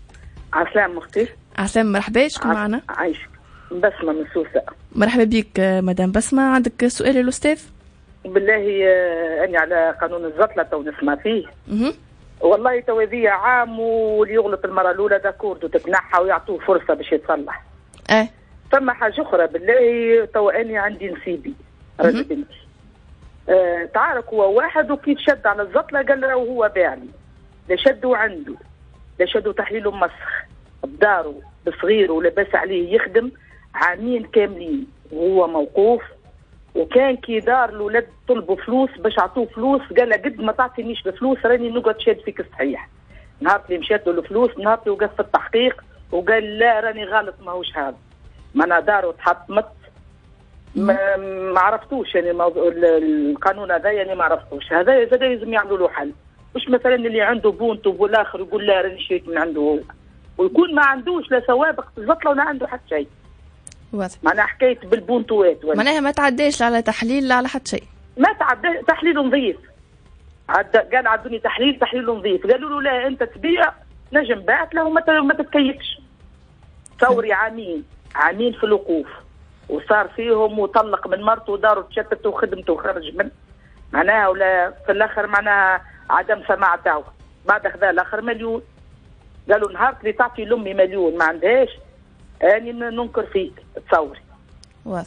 S12: عسلام مختي.
S3: عسلام مرحبا. شكون معنا؟
S12: عايشك. بسمة من سوسة.
S3: مرحبا بك مدام بسمة. عندك سؤال للأستاذ؟
S12: بالله أني على قانون الزطلة تو نسمع فيه.
S3: مه.
S12: والله توذية عام، واللي يغلط المرة الأولى داكورد وتتنحى ويعطوه فرصة باش يتصلح.
S3: اه
S12: ثم حاجة أخرى بالله تو أني عندي نسيبي رجل بنتي. آه تعارك هو واحد وكيف شد على الزطلة قال له هو باعني. لا شدوا عنده، لا شدوا تحليله مسخ بداره بصغيره ولبس عليه يخدم عامين كاملين وهو موقوف. وكان كي دار الولاد طلبوا فلوس باش عطوه فلوس قال له قد ما تعطينيش بفلوس راني نقعد شاد فيك صحيح. نهار اللي مشات له الفلوس نهار اللي وقف في التحقيق وقال لا راني غلط ماهوش هذا. ما داروا تحطمت ما, ما عرفتوش يعني موضوع القانون هذا يعني ما عرفتوش. هذا زاد لازم يعملوا له حل. مش مثلا اللي عنده بونت والاخر يقول لا راني شريت من عنده هو، ويكون ما عندوش لا سوابق في الزطله ولا عنده حتى شيء. معناها حكايه بالبونتوات
S3: معناها ما تعديش لا على تحليل لا على حتى شيء.
S12: ما تعدى تحليل نظيف. عد قال عدوني تحليل تحليل نظيف. قالوا له لا انت تبيع نجم باعت له ما ما تتكيفش. تصوري عامين عامين في الوقوف وصار فيهم وطلق من مرته وداره تشتت وخدمته وخرج من معناها ولا في الاخر معناها عدم سماع تاعو. بعد خذا الاخر مليون. قالوا نهار اللي تعطي لامي مليون ما عندهاش اني ننكر فيك. تصوري
S3: واضح.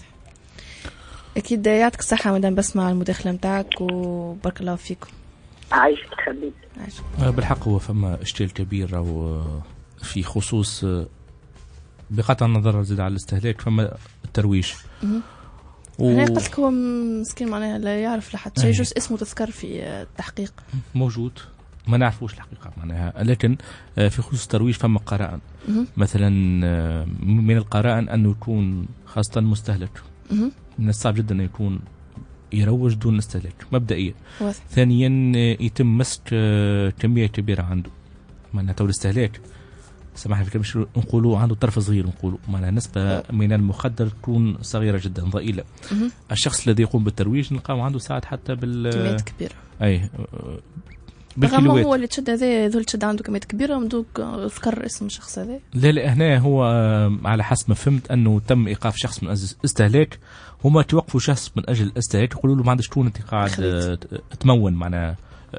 S3: اكيد يعطيك الصحه مدام بسمة على المداخله نتاعك وبارك الله فيكم.
S12: عايشك خليك.
S4: بالحق هو فما اشكال كبير او في خصوص بقطع النظر زاد على الاستهلاك فما الترويج.
S3: و... انا قلت هو مسكين معناها لا يعرف لحد شيء. جوز اسمه تذكر في التحقيق
S4: موجود ما نعرفوش الحقيقة معناها. لكن في خصوص الترويج فما قرائن. مثلا من القرائن أنه يكون خاصة مستهلك. من الصعب جدا أن يكون يروج دون استهلاك مبدئيا. ثانيا يتم مسك كمية كبيرة عنده معناها تو الاستهلاك سمحنا في كلمة نقولوا عنده طرف صغير نقولوا معناها نسبة من المخدر تكون صغيرة جدا ضئيلة. الشخص الذي يقوم بالترويج نلقاه عنده ساعات حتى بال
S3: كميات كبيرة.
S4: أي
S3: بالكيلوات. هو اللي تشد هذا ذول تشد عنده كميات كبيرة ومدوك ذكر اسم الشخص هذا.
S4: لا لا هنا هو على حسب ما فهمت أنه تم إيقاف شخص من أجل استهلاك. هما توقفوا شخص من أجل الاستهلاك يقولوا له ما عندش شكون أنت قاعد تمون معناها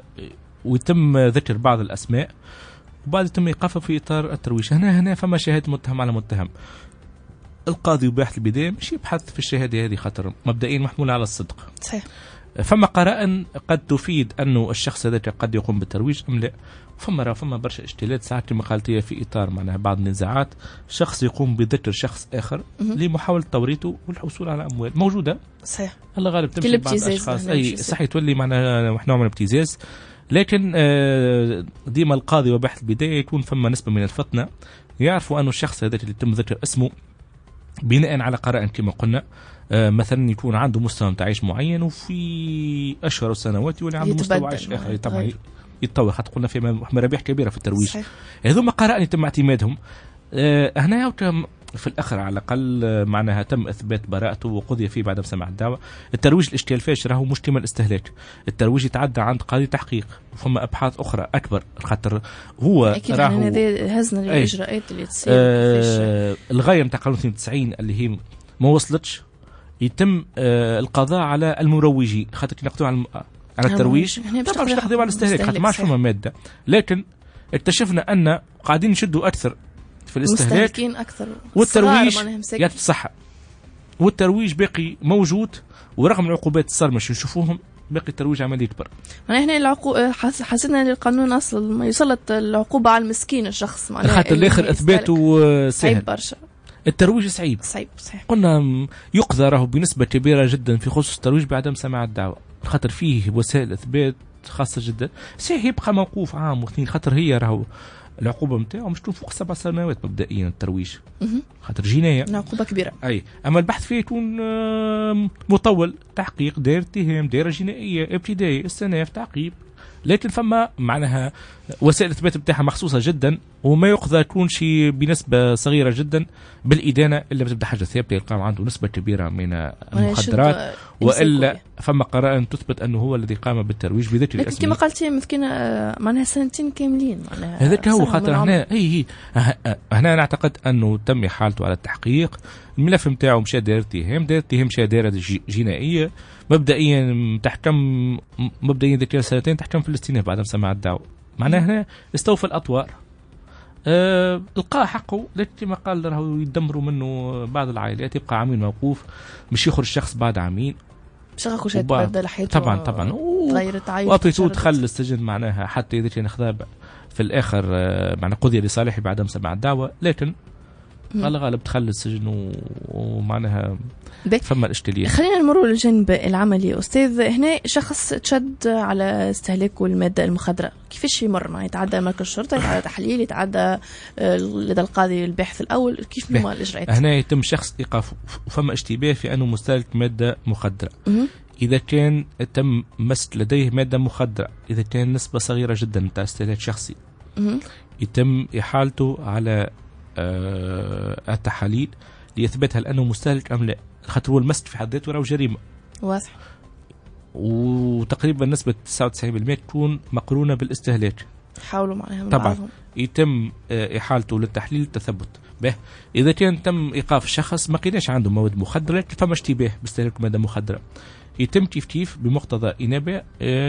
S4: ويتم ذكر بعض الأسماء وبعد يتم إيقافه في إطار الترويج. هنا هنا فما شهادة متهم على متهم. القاضي وباحث البداية مش يبحث في الشهادة هذه خاطر مبدئيا محمولة على الصدق.
S3: صحيح.
S4: فما قرائن قد تفيد أنه الشخص هذا قد يقوم بالترويج أم لا. فما فما برشا اشتلات ساعات كما قالت هي في إطار معناها بعض النزاعات شخص يقوم بذكر شخص آخر لمحاولة توريطه والحصول على أموال موجودة.
S3: صحيح.
S4: الله غالب تمشي بعض الأشخاص أي صحيح تولي معنا نحن نعمل ابتزاز. لكن ديما القاضي وباحث البداية يكون فما نسبة من الفطنة يعرفوا أنه الشخص هذا اللي تم ذكر اسمه بناء على قرائن كما قلنا. مثلا يكون عنده مستوى تعيش معين وفي أشهر السنوات يولي عنده مستوى عيش آخر طبعا يتطور، خاطر قلنا في مرابح كبيره في الترويج. هذوما قرائن يتم اعتمادهم. آه هنا في الاخر على الاقل معناها تم اثبات براءته وقضي فيه بعد سماع الدعوه. الترويج الاشتيال فاش راهو مشتمل استهلاك، الترويج يتعدى عند قاضي تحقيق، وفما ابحاث اخرى اكبر، خاطر هو
S3: اكيد راهو هزنا الاجراءات اللي تصير.
S4: آه الغايه نتاع قانون اثنين وتسعين اللي هي ما وصلتش، يتم آه القضاء على المروجين، خاطر نقضوا على على الترويج طبعا مش نقضوا على الاستهلاك، خاطر ما عادش فما ماده، لكن اكتشفنا ان قاعدين نشدوا اكثر في الاستهلاك
S3: أكثر،
S4: والترويج يعطي الصحة، والترويج باقي موجود، ورغم العقوبات الصارمة مش نشوفوهم باقي الترويج عمال يكبر.
S3: معناها هنا العقو... حسنا ان القانون اصلا ما يسلط العقوبة على المسكين الشخص، معناها
S4: خاطر الاخر اثباته سهل
S3: برشا.
S4: الترويج صعيب
S3: صعيب صحيح.
S4: قلنا يقضى راهو بنسبة كبيرة جدا في خصوص الترويج بعدم سماع الدعوة، خاطر فيه وسائل اثبات خاصة جدا. صحيح يبقى موقوف عام واثنين، خاطر هي راهو العقوبة متاعه مش تكون فوق سبع سنوات مبدئيا الترويج، خاطر جناية
S3: عقوبة كبيرة.
S4: أي أما البحث فيه يكون مطول، تحقيق، دائرة اتهام، دائرة جنائية، ابتدائي، استئناف، تعقيب، لكن فما معناها وسائل الاثبات بتاعها مخصوصة جدا، وما يقضى يكون شيء بنسبة صغيرة جدا بالإدانة إلا بتبدا حاجة ثابتة يلقى عنده نسبة كبيرة من المخدرات، وإلا فما قرائن تثبت أنه هو الذي قام بالترويج بذات الاسم.
S3: لكن كما قلت مسكينة معناها سنتين كاملين، معناها
S4: هذاك هو خاطر هنا هي هي هنا نعتقد أنه تم إحالته على التحقيق، الملف نتاعو مشى دائرة اتهام، دائرة اتهام مشى دائرة جنائية، مبدئيا تحكم مبدئيا ذكر سنتين تحكم في الاستئناف بعد سماع الدعوة، معناه هنا استوفى الأطوار. أه القاء حقه، لكن ما قال راهو يدمروا منه بعض العائلات، يبقى عامين موقوف مش يخرج الشخص بعد عامين
S3: شغل شيء تبدل حياته
S4: طبعا طبعا
S3: تغيرت عائلته
S4: وابيتو دخل السجن، معناها حتى اذا كان خذا في الاخر معنى قضي لصالحه بعدم سماع الدعوة، لكن على غالب دخل السجن ومعناها فما الاشتلية.
S3: خلينا نمروا للجانب العملي. أستاذ، هنا شخص تشد على استهلاك المادة المخدرة، كيفاش يمر؟ ما يتعدى مركز الشرطة، يتعدى تحليل، يتعدى لدى القاضي الباحث الأول، كيف نما الإجراءات؟
S4: هنا يتم شخص إيقافه، وفما اشتباه في أنه مستهلك مادة مخدرة. إذا كان تم مس لديه مادة مخدرة، إذا كان نسبة صغيرة جدا من استهلاك شخصي، يتم إحالته على أه التحاليل ليثبتها لأنه مستهلك أم لا، خاطر هو المس في حد ذاته راهو جريمة
S3: واضح،
S4: وتقريبا نسبة تسعة وتسعين بالمئة تكون مقرونة بالاستهلاك.
S3: حاولوا معناها
S4: طبعا بعضهم. يتم إحالته للتحليل التثبت به. إذا كان تم إيقاف الشخص ما قيناش عنده مواد مخدرة، فما اشتباه باستهلاك مادة مخدرة، يتم كيف كيف بمقتضى إنابة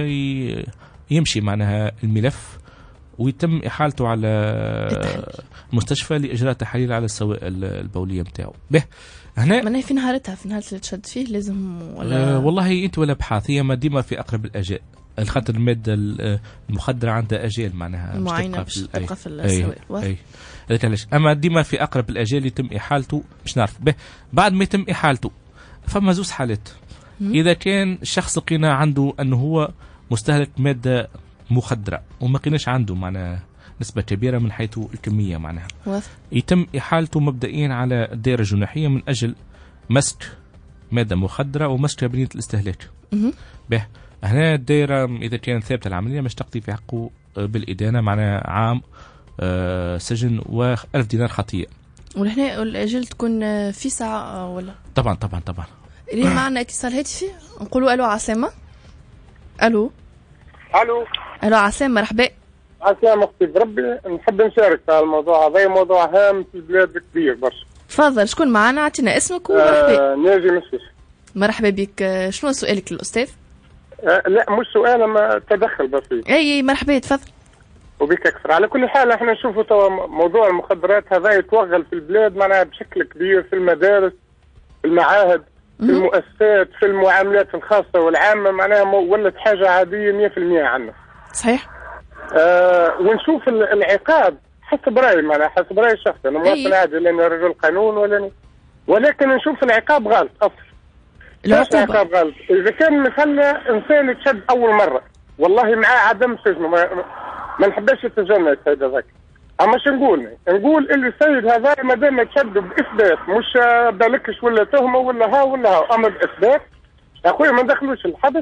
S4: يمشي معناها الملف، ويتم إحالته على المستشفى لإجراء تحاليل على السوائل البولية متاعه. به هنا
S3: من في نهارتها في نهار اللي تشد فيه لازم ولا
S4: آه والله أنت ولا بحث، هي ما ديما في أقرب الأجال، الخاطر المادة المخدرة عندها أجال معناها
S3: معينة مش تبقى في السوائل.
S4: أي أي أما ديما في أقرب الأجال يتم إحالته مش نعرف. به بعد ما يتم إحالته فما زوز حالات، إذا كان الشخص لقينا عنده أنه هو مستهلك مادة مخدرة وما قيناش عنده معناها نسبة كبيرة من حيث الكمية معناها، يتم إحالته مبدئيا على الدائرة الجناحية من أجل مسك مادة مخدرة ومسك بنية الاستهلاك. به هنا الدائرة إذا كانت ثابتة العملية مش تقضي في حقه بالإدانة، معناها عام آه سجن وألف دينار خطية.
S3: ولهنا الأجل تكون في ساعة ولا؟
S4: طبعا طبعا طبعا.
S3: اللي معنا اتصال هاتفي، نقولوا ألو عسامة. ألو
S13: الو
S3: الو عسام، مرحبا.
S13: عسام اختي بربي، نحب نشارك في الموضوع هذا، موضوع هام في البلاد كبير برشا.
S3: تفضل، شكون معنا؟ اعطينا اسمك ومرحبا.
S13: آه ناجي مسوس.
S3: مرحبا بك، شنو سؤالك للاستاذ؟
S13: آه لا مش سؤال، اما تدخل بسيط.
S3: اي مرحبا تفضل.
S13: وبك اكثر. على كل حال احنا نشوفوا توا موضوع المخدرات هذا يتوغل في البلاد معناها بشكل كبير، في المدارس، في المعاهد، في المؤسسات، في المعاملات الخاصة والعامة، معناها ولت حاجة عادية مية في المية عنا.
S3: صحيح.
S13: آه ونشوف العقاب حسب رأيي، معناها حسب رأيي الشخصي، أنا مواطن عادي لأني رجل قانون ولا، ولكن نشوف العقاب غلط أصلا. العقاب غلط. إذا كان مثلا إنسان يتشد أول مرة والله معاه عدم سجنه، ما, ما نحبش يتجنى السيد هذاك. اما شو نقول؟ نقول اللي السيد هذا ما دام يتشد باثبات، مش بالكش ولا تهمه ولا ها ولا ها، اما باثبات يا اخويا ما ندخلوش الحبس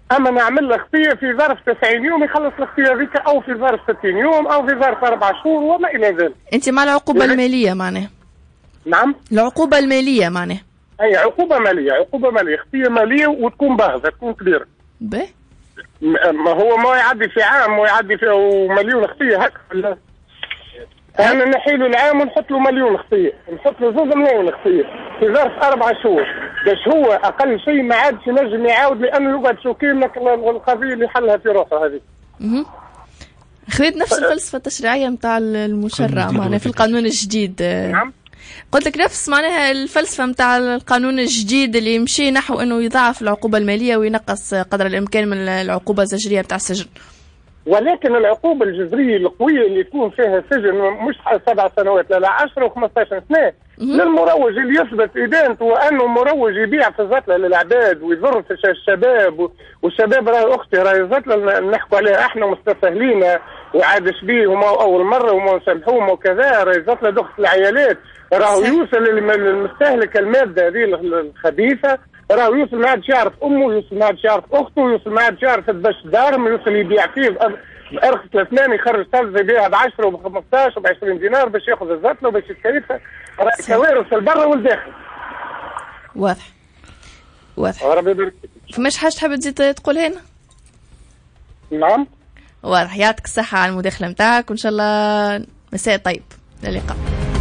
S13: اما نعمل له خطيه في ظرف تسعين يوم يخلص الخطيه هذيك، او في ظرف ستين يوم، او في ظرف اربع شهور وما الى ذلك.
S3: انت مع العقوبه الماليه معناه؟
S13: نعم،
S3: العقوبه الماليه معناه.
S13: اي عقوبه ماليه، عقوبه ماليه، خطيه ماليه وتكون باهظه، تكون كبيره.
S3: باهي.
S13: ما هو ما يعدي في عام ويعدي في مليون خطيه هكا ولا؟ انا نحيله العام ونحط له مليون خطيه، نحط له زوج مليون خطيه في ظرف اربع شهور، باش هو اقل شيء ما عادش ينجم يعاود، لانه يقعد شوكيم لك القضيه اللي حلها في روحه هذه.
S3: اها. خذيت نفس الفلسفه التشريعيه نتاع المشرع معناها في القانون الجديد.
S13: نعم.
S3: قلت لك نفس معناها الفلسفه نتاع القانون الجديد اللي يمشي نحو انه يضاعف العقوبه الماليه وينقص قدر الامكان من العقوبه الزجريه نتاع السجن.
S13: ولكن العقوبه الجذريه القويه اللي يكون فيها سجن مش سبع سنوات، لا لا عشرة وخمسطاشر سنه، للمروج اللي يثبت ادانته وانه مروج يبيع في الزتله للعباد ويضر في الشباب، والشباب راهي اختي راهي الزتله نحكوا عليها احنا مستسهلين وعادش بيهم اول مره وما نسامحوهم وكذا، راهي الزتله دخلت العيالات، راهو يوصل للمستهلك الماده هذه الخبيثه، راهو يوصل ما عادش يعرف امه، يوصل ما عادش يعرف اخته، يوصل ما عادش يعرف باش دارهم، يوصل يبيع فيه بأرخص الأثمان، يخرج ثلج يبيعها ب عشرة وب خمسطاش وب عشرين دينار باش ياخذ الزتله وباش يكيفها، راهي كوارث البر والداخل.
S3: واضح واضح.
S13: ربي يبارك فيك.
S3: فماش حاجه تحب تزيد تقولها لنا؟
S13: نعم.
S3: واضح. يعطيك الصحه على المداخله نتاعك، وان شاء الله مساء طيب. اللقاء.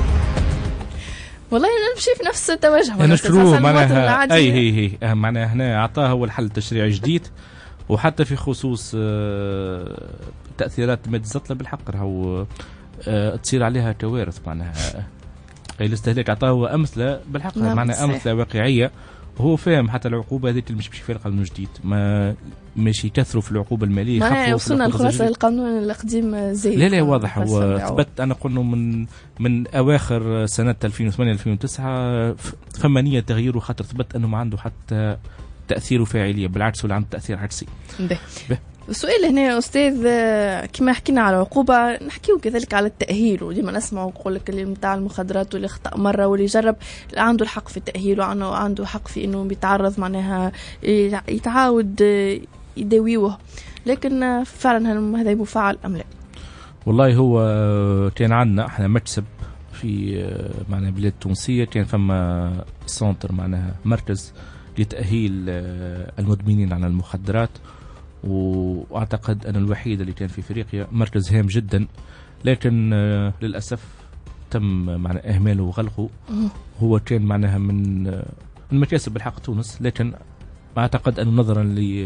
S3: والله انا نمشي في نفس التوجه.
S4: نشكروه معناها اي هي هي معناها هنا عطاه هو الحل التشريعي جديد، وحتى في خصوص تاثيرات ماده الزتله بالحق راهو تصير عليها كوارث معناها. الاستهلاك عطاه هو امثله بالحق معناها امثله واقعيه، وهو فاهم حتى العقوبه هذيك اللي مش بيمشي فيها القانون الجديد، ما مش يكثروا في العقوبه الماليه.
S3: ما وصلنا لخلاصه القانون القديم زي
S4: لا لا واضح. هو ثبت انا قلنا من من اواخر سنه ألفين وثمانية ألفين وتسعة فما نيه تغيير، وخاطر ثبت انه ما عنده حتى تاثير وفاعليه، بالعكس ولا عنده تاثير عكسي.
S3: السؤال هنا أستاذ، كما حكينا على العقوبة نحكيو كذلك على التأهيل، وديما نسمع يقول لك اللي متاع المخدرات واللي خطأ مرة واللي جرب عنده الحق في التأهيل، وعنده عنده حق في إنه بيتعرض معناها يتعاود يداويوه، لكن فعلا هل هذا مفعل أم لا؟
S4: والله هو كان عندنا احنا مكسب في معناها بلاد تونسية، كان فما سنتر معناها مركز لتأهيل المدمنين على المخدرات، واعتقد أن الوحيد اللي كان في افريقيا، مركز هام جدا، لكن للاسف تم معناها اهماله وغلقه. هو كان معناها من المكاسب بالحق تونس، لكن اعتقد انه نظرا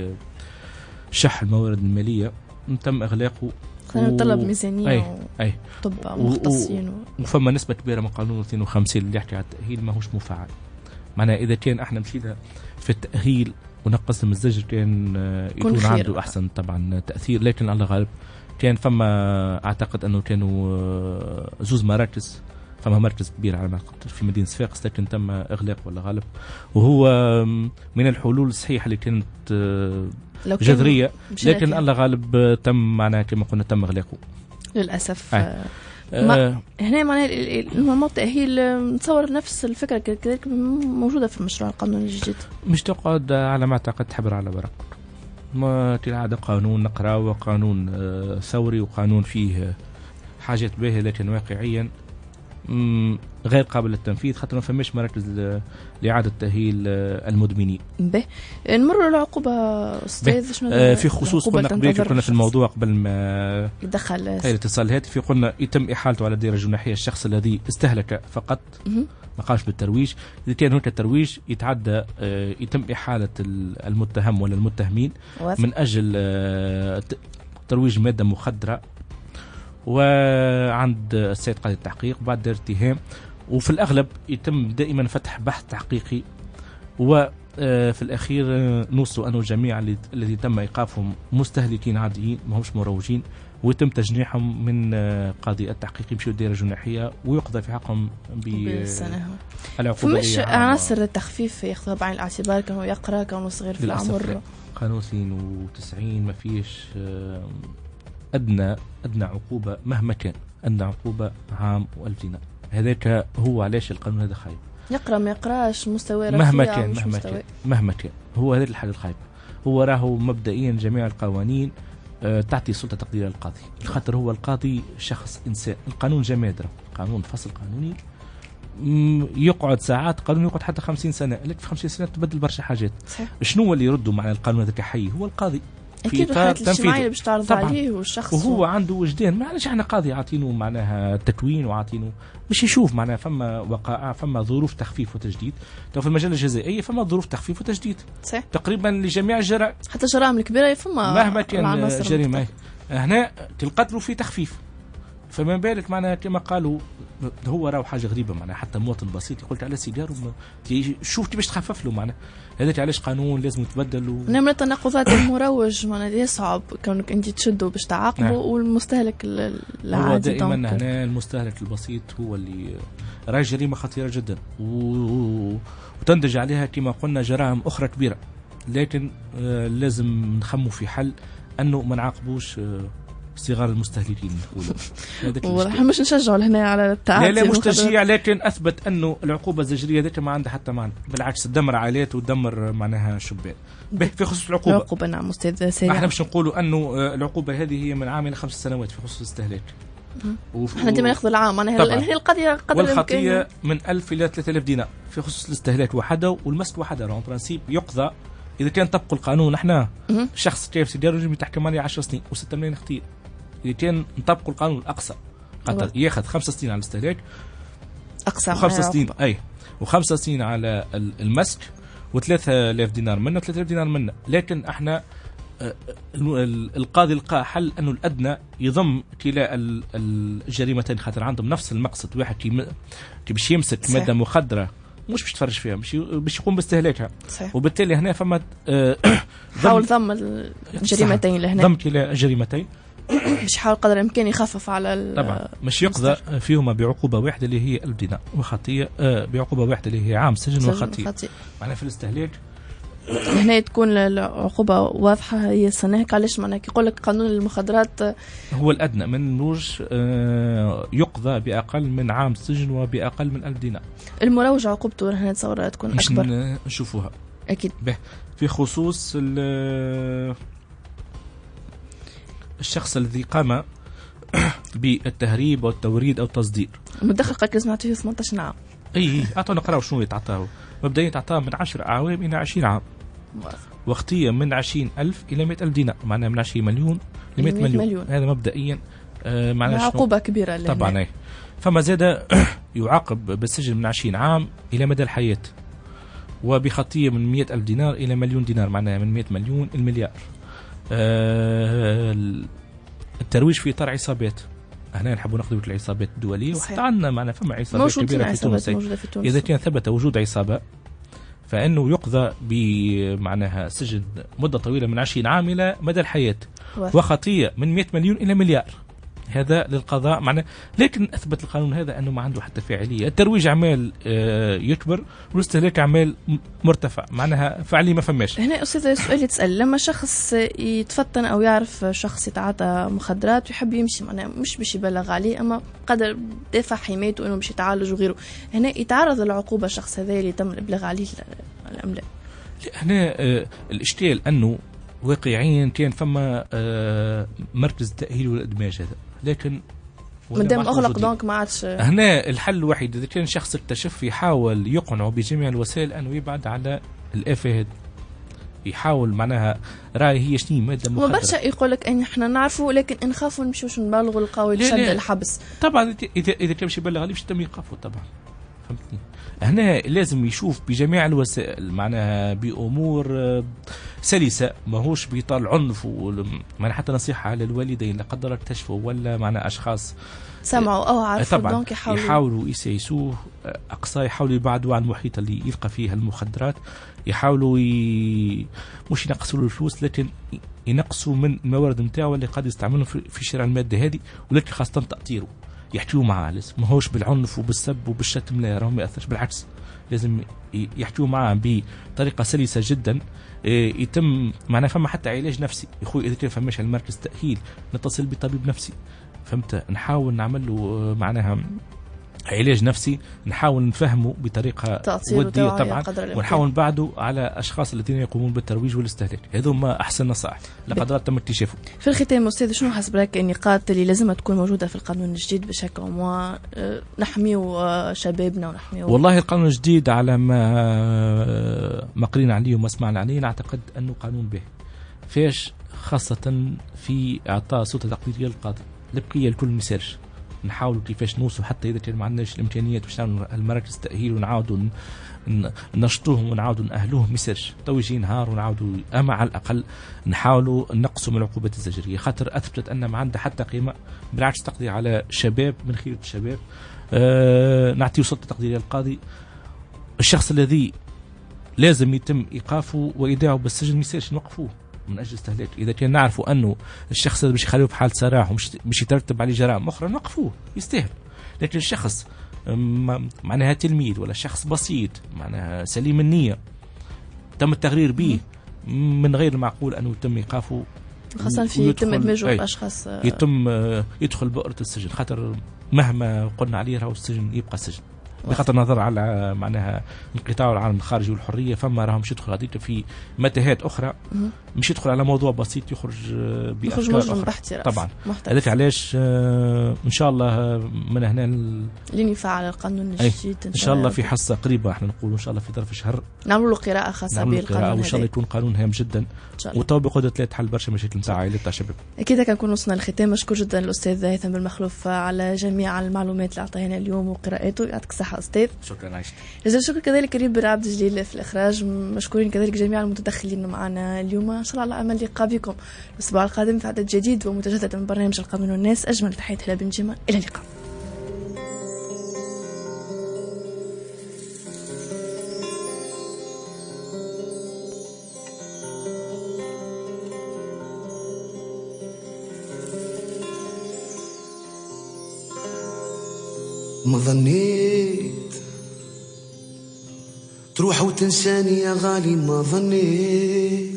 S4: لشح الموارد الماليه تم اغلاقه.
S3: كان طلب ميزانيه
S4: اي اي
S3: طب مختصين و...
S4: وفما نسبه كبيره من قانون اثنين وخمسين اللي يحكي على التاهيل ماهوش مفعل. معناها اذا كان احنا مشينا في التاهيل ونقصنا من الزجر كان يكون عنده احسن طبعا تاثير، لكن الله غالب كان فما اعتقد انه كانوا زوز مراكز، فما مركز كبير على ما في مدينه صفاقس لكن تم اغلاق ولا غالب، وهو من الحلول الصحيحه اللي كانت جذريه، لكن الله غالب تم معناها كما قلنا تم اغلاقه
S3: للاسف. آه. ما هنا معناها المنظومة التأهيل نتصور نفس الفكرة كذلك موجودة في مشروع القانون الجديد،
S4: مش تقعد على ما اعتقد تحبر على ورق، ما كالعادة قانون نقرأه، قانون ثوري وقانون فيه حاجات باهية لكن واقعيا غير قابل للتنفيذ، خاطر ما فماش مراكز لإعادة تأهيل المدمنين.
S3: به نمر العقوبة أستاذ شنو
S4: آه في خصوص قلنا قبل كنا في الموضوع قبل ما
S3: يدخل
S4: الاتصال الهاتفي، قلنا يتم إحالته على الدائرة الجناحية الشخص الذي استهلك فقط ما قامش بالترويج. إذا كان هناك ترويج يتعدى آه يتم إحالة المتهم ولا المتهمين من أجل آه ترويج مادة مخدرة، وعند السيد قاضي التحقيق بعد اتهام، وفي الأغلب يتم دائما فتح بحث تحقيقي، وفي الأخير نوصلوا أنه الجميع الذي تم إيقافهم مستهلكين عاديين ما همش مروجين، ويتم تجنيحهم من قاضي التحقيق يمشيوا الدائرة الجناحية ويقضى في حقهم
S3: بالسنة.
S4: العقوبة.
S3: فمش عناصر التخفيف ياخذها بعين الاعتبار، كانوا يقرأ كانوا صغير في العمر.
S4: قانون اثنين وتسعين ما فيش أدنى أدنى عقوبة مهما كان، أدنى عقوبة عام وألف دينار. هذاك هو علاش القانون هذا خايب.
S3: يقرأ ما يقراش مستوى
S4: مهما كان مهما كان مهما كان هو هذا الحاجة الخايبة. هو راهو مبدئيا جميع القوانين آه تعطي سلطه تقديريه للقاضي، خاطر هو القاضي شخص انسان. القانون جماد، قانون فصل قانوني يقعد ساعات، قانون يقعد حتى خمسين سنه، لكن في خمسين سنه تبدل برشا حاجات. صحيح. شنو اللي يردوا مع القانون هذاك حي؟ هو القاضي
S3: اكيد الحياه الاجتماعيه باش تعرض عليه والشخص،
S4: وهو و... عنده وجدان. معلش احنا قاضي عاطينه معناها تكوين وعاطينه باش يشوف معناها فما وقائع، فما ظروف تخفيف وتجديد. تو في المجال الجزائي فما ظروف تخفيف وتجديد
S3: صحيح.
S4: تقريبا لجميع الجرائم،
S3: حتى الجرائم الكبيره فما
S4: مهما كان جريمه هنا القتل في تخفيف. فما بالك معناها كما قالوا هو راهو حاجه غريبه معناها حتى المواطن البسيط قلت على سيجار شوف باش تخفف له معناها هذاك علاش قانون لازم يتبدل و...
S3: نعم. التناقضات المروج معناها يصعب كونك انت تشده باش تعاقبه. نعم. والمستهلك العادي
S4: هو دائما هنا المستهلك البسيط هو اللي راهي جريمه خطيره جدا و... وتنتج عليها كما قلنا جرائم اخرى كبيره، لكن آه لازم نخموا في حل انه ما نعاقبوش آه صغار المستهلكين.
S3: ونحن مش نشجعوا لهنا على التعاطي.
S4: لا لا مش تشجيع، لكن اثبت انه العقوبه الزجريه ذاتها ما عندها حتى معنى، بالعكس تدمر عائلات وتدمر معناها شبان. في خصوص العقوبه
S3: العقوبه نعم استاذ سيدي،
S4: احنا باش نقولوا انه العقوبه هذه هي من عام الى خمس سنوات في خصوص الاستهلاك.
S3: احنا ديما ناخذ العام، انا هي القضيه قدر
S4: والخطيه من ألف الى ثلاثة آلاف دينار في خصوص الاستهلاك وحده، والمسك وحده. راه برانسيب يقضى اذا كان طبقوا القانون. احنا شخص كيف سيدار يجب يتحكم عليه عشر سنين وستة ملايين اختيار. إذا كان نطبقوا القانون الأقصى قطر ياخذ خمس سنين على الاستهلاك
S3: أقصى
S4: وخمس سنين أي وخمس سنين على المسك وثلاثة آلاف دينار منه وثلاثة آلاف دينار منه. لكن احنا القاضي لقى حل أنه الأدنى يضم كلا الجريمتين، خاطر عندهم نفس المقصد. واحد كي باش يمسك مادة مخدرة مش باش تفرج فيها، باش باش يقوم باستهلاكها، وبالتالي هنا فما
S3: حاول ضم الجريمتين لهنا،
S4: ضم كلا الجريمتين
S3: باش يحاول قدر الامكان يخفف على
S4: طبعا مش يقضى فيهما بعقوبه واحده اللي هي ألف دينار وخطيه، آه بعقوبه واحده اللي هي عام سجن وخطيه. معناها في الاستهلاك
S3: هنا تكون العقوبه واضحه هي السنه. علاش معناها يقول لك قانون المخدرات
S4: هو الادنى من نوج آه يقضى باقل من عام سجن وباقل من ألف دينار.
S3: المروج عقوبته هنا نتصور تكون اكبر،
S4: مش نشوفوها
S3: اكيد.
S4: في خصوص الشخص الذي قام بالتهريب والتوريد او التصدير،
S3: المدخل قد لازم فيه ثمانية عشر عام.
S4: اي اعطونا نقراو شنو يتعطاو. مبدئيا تعطاه من عشر اعوام الى عشرين عام، واختيه من عشرين ألف الى مئة ألف دينار، معناها من عشرين مليون ل مئة مليون. مليون هذا مبدئيا آه معناها
S3: عقوبه كبيره
S4: طبعا. اي فما زاد يعاقب بالسجن من عشرين عام الى مدى الحياه، وبخطيه من مئة ألف دينار الى مليون دينار، معناها من مئة مليون المليار. آه الترويج في اطار عصابات، هنا نحبوا ناخذوا العصابات الدوليه، وحتى عندنا معنا فما عصابات كبيره في تونس. في تونس اذا كان ثبت وجود عصابه فانه يقضى بمعناها سجن مده طويله من عشرين عام الى مدى الحياه، وخطيه من مئة مليون الى مليار. هذا للقضاء معنا، لكن اثبت القانون هذا انه ما عنده حتى فاعليه. الترويج اعمال يكبر والاستهلاك اعمال مرتفع، معناها فعليا ما فماش.
S3: هنا استاذ سؤال يتسال، لما شخص يتفطن او يعرف شخص يتعاطى مخدرات ويحب يمشي معناها مش باش يبلغ عليه اما قدر دافع حمايته انه باش يتعالج وغيره، هنا يتعرض للعقوبه الشخص هذا اللي تم الابلاغ عليه الام لا؟
S4: هنا الاشكال انه واقعيا كان فما مركز التاهيل والادماج هذا، لكن
S3: مادام اغلق دونك ما عادش.
S4: هنا الحل الوحيد اذا كان شخص اكتشف يحاول يقنعه بجميع الوسائل انه يبعد على الافه هذا، يحاول معناها راي هي شنو ماده مخدره.
S3: وبرشا يقول لك ان احنا نعرفوا لكن نخافوا نمشيوش نبالغوا القوي لشد الحبس.
S4: طبعا اذا اذا كان باش يبلغ عليه باش تم يقفوا طبعا، فهمتني. هنا لازم يشوف بجميع الوسائل معناها بأمور سلسة، ماهوش بإطار العنف. ومعنى حتى نصيحة على الوالدين لا قدر اكتشفوا ولا معنى أشخاص
S3: سمعوا أو عرفوا
S4: طبعا
S3: دونك يحاولوا
S4: يحاولوا يسيسوه أقصى، يحاولوا يبعدوا عن المحيط اللي يلقى فيه المخدرات، يحاولوا ي... مش ينقصوا له الفلوس لكن ينقصوا من الموارد نتاعو اللي قد يستعملهم في شراء المادة هذه، ولكن خاصة تأطيره يحكيوا معاه. لازم ماهوش بالعنف وبالسب وبالشتم، لا راهو ما يأثرش، بالعكس لازم يحكيوا معاه بطريقة سلسة جدا. يتم معنا فما حتى علاج نفسي يا خويا، إذا كان فماش على المركز تأهيل نتصل بطبيب نفسي، فهمت، نحاول نعمل له معناها علاج نفسي نحاول نفهمه بطريقة ودية طبعا، ونحاول بعده على أشخاص الذين يقومون بالترويج والاستهلاك. هذوما أحسن نصائح لقدرات تم اكتشافه.
S3: في الختام أستاذ، شنو حسب رايك النقاط اللي لازم تكون موجودة في القانون الجديد بشكل عام نحميو شبابنا ونحميو؟
S4: والله القانون الجديد على ما ما قرينا عليه وما سمعنا عليه نعتقد أنه قانون به فيش، خاصة في إعطاء سلطة تقديرية للقاضي. البقية الكل مسيرش نحاولوا كيفاش نوصل، حتى إذا كان ما عندناش الإمكانيات باش نعملوا المراكز التأهيل ونعاودوا نشطوهم ونعاودوا نأهلوهم مسيرش تو يجي نهار ونعاودوا، أما على الأقل نحاولوا نقصوا من العقوبات الزجرية، خاطر أثبتت أن ما عندها حتى قيمة. بالعكس تقضي على شباب من خيرة الشباب. أه نعطيه سلطة تقديرية للقاضي. الشخص الذي لازم يتم إيقافه وإيداعه بالسجن مسيرش نوقفوه من أجل استهلاك. إذا كان نعرفوا أنه الشخص مش يخليه في حال سراح ومش يترتب عليه جرائم أخرى نوقفوه يستاهل. لكن الشخص معناها تلميذ ولا شخص بسيط معناها سليم النية تم التغرير به، من غير المعقول أنه يتم إيقافه،
S3: خاصة في يتم إدماجه بأشخاص
S4: يتم يدخل بؤرة السجن، خاطر مهما قلنا عليه راهو السجن يبقى السجن بغض النظر على معناها انقطاع العالم الخارجي والحريه. فما راهم مش يدخل غاديته في متاهات اخرى، مش يدخل على موضوع بسيط يخرج بافكار اخرى طبعا. هذاك علاش ان شاء الله من هنا
S3: لين يفعل القانون الجديد
S4: ان شاء الله في حصه قريبه احنا نقول ان شاء الله في ظرف شهر
S3: نعملوا له قراءه خاصه بالقانون،
S4: وان شاء الله يكون قانون هام جدا وتو بقدره لا تحل برشا مشاكل نتاع عائلات تاع الشباب.
S3: اكيد كنكون وصلنا للختام. مشكور جدا الاستاذ هيثم بالمخلوف على جميع المعلومات اللي اعطينا اليوم وقراءته. يعطيك الصحه أستاذ.
S4: شكرا عايشة.
S3: جزيل الشكر كذلك كريم بن عبد الجليل في الإخراج. مشكورين كذلك جميع المتدخلين معنا اليوم. إن شاء الله على أمل لقاء بكم الأسبوع القادم في عدد جديد ومتجدد من برنامج القانون والناس. أجمل تحية هلا بن جمال، إلى اللقاء.
S14: ما ظنيت تروح وتنساني يا غالي، ما ظنيت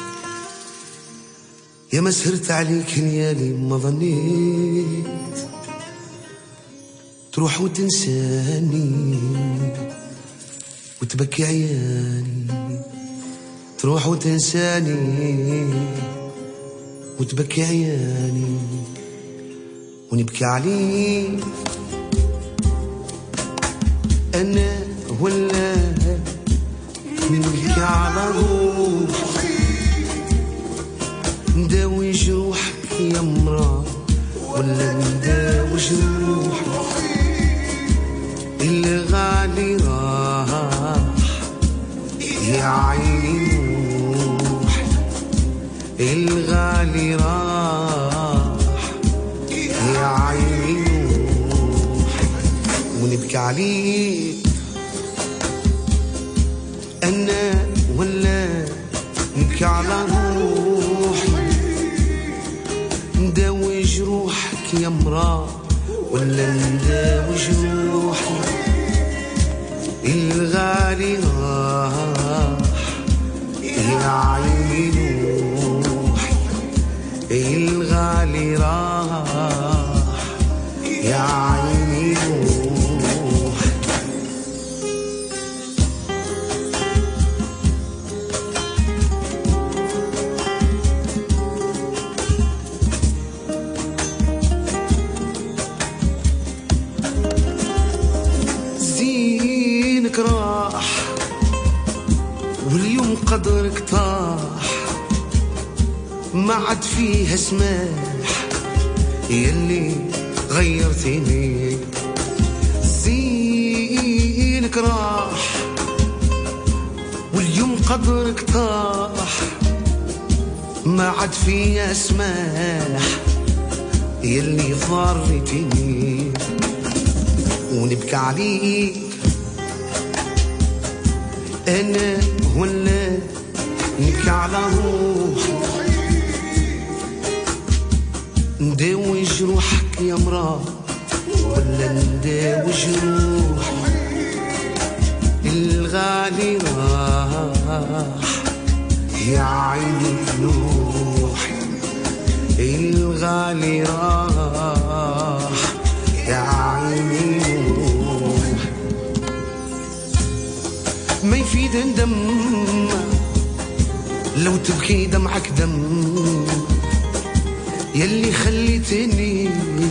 S14: يا ما سهرت عليك نيالي، ما ظنيت تروح وتنساني وتبكي عياني، تروح وتنساني وتبكي عياني ونبكي عليك أنا ولا نبكي على روحي، نداوي جروحك يا مرا ولا نداوي جروحي، الغالي راح يا عيني روحي، الغالي راح يا عيني روحي ونبكي عليك أنا ولا نبكي على روحي، نداوي جروحك يا مرا ولا نداوي جروحي، الغالي راح يا عيني روحي، الغالي راح يا عيني روحي. راح واليوم قدرك طاح، ما عاد فيها سماح يلي غيرتيني، زينك راح واليوم قدرك طاح، ما عاد فيها سماح يلي ضرتيني ونبكي عليك أنا ولا نبكي على روحي، نداوي جروحك يا مرا ولا نداوي جروحي، الغالي راح يا عيني روحي، الغالي راح يا عيني روحي. تندم لو تبكي دمعك دم يلي خليتني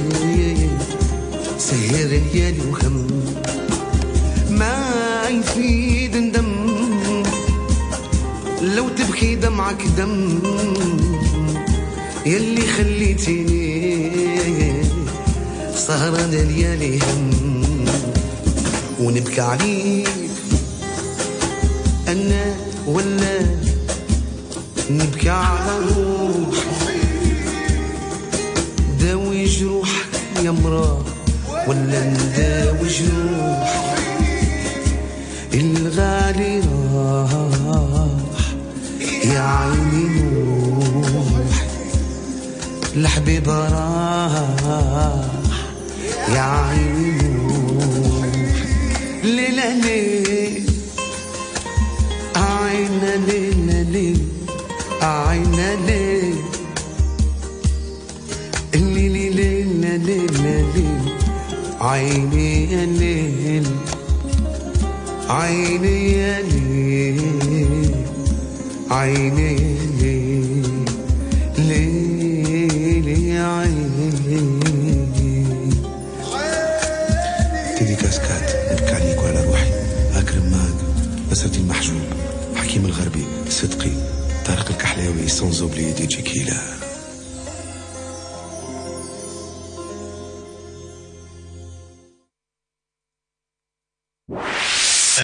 S14: سهر ليالي وهم ما يفيد ندم لو تبكي دمعك دم يلي خليتني سهران ليالي هم ونبكي عليك أنا ولا نبكي على روحي داوي جروحك يا مرا ولا نداوي جروحي الغالي راح يا عيني نوحي الحبيب راح يا عيني نوحي ليلة ليل عينا ليلة ليل عينا ليل الليل ليلة ليلة ليل عيني يا ليل عيني يا ليل عيني يا ليل ليل يا عيني تيدي كاسكات نبكي عليك وعلى روحي أكرم ماد بسرتي المحجوب حكيم الغربي صدقي طارق الكحلاوي سانزوبلي دي جي كيلا.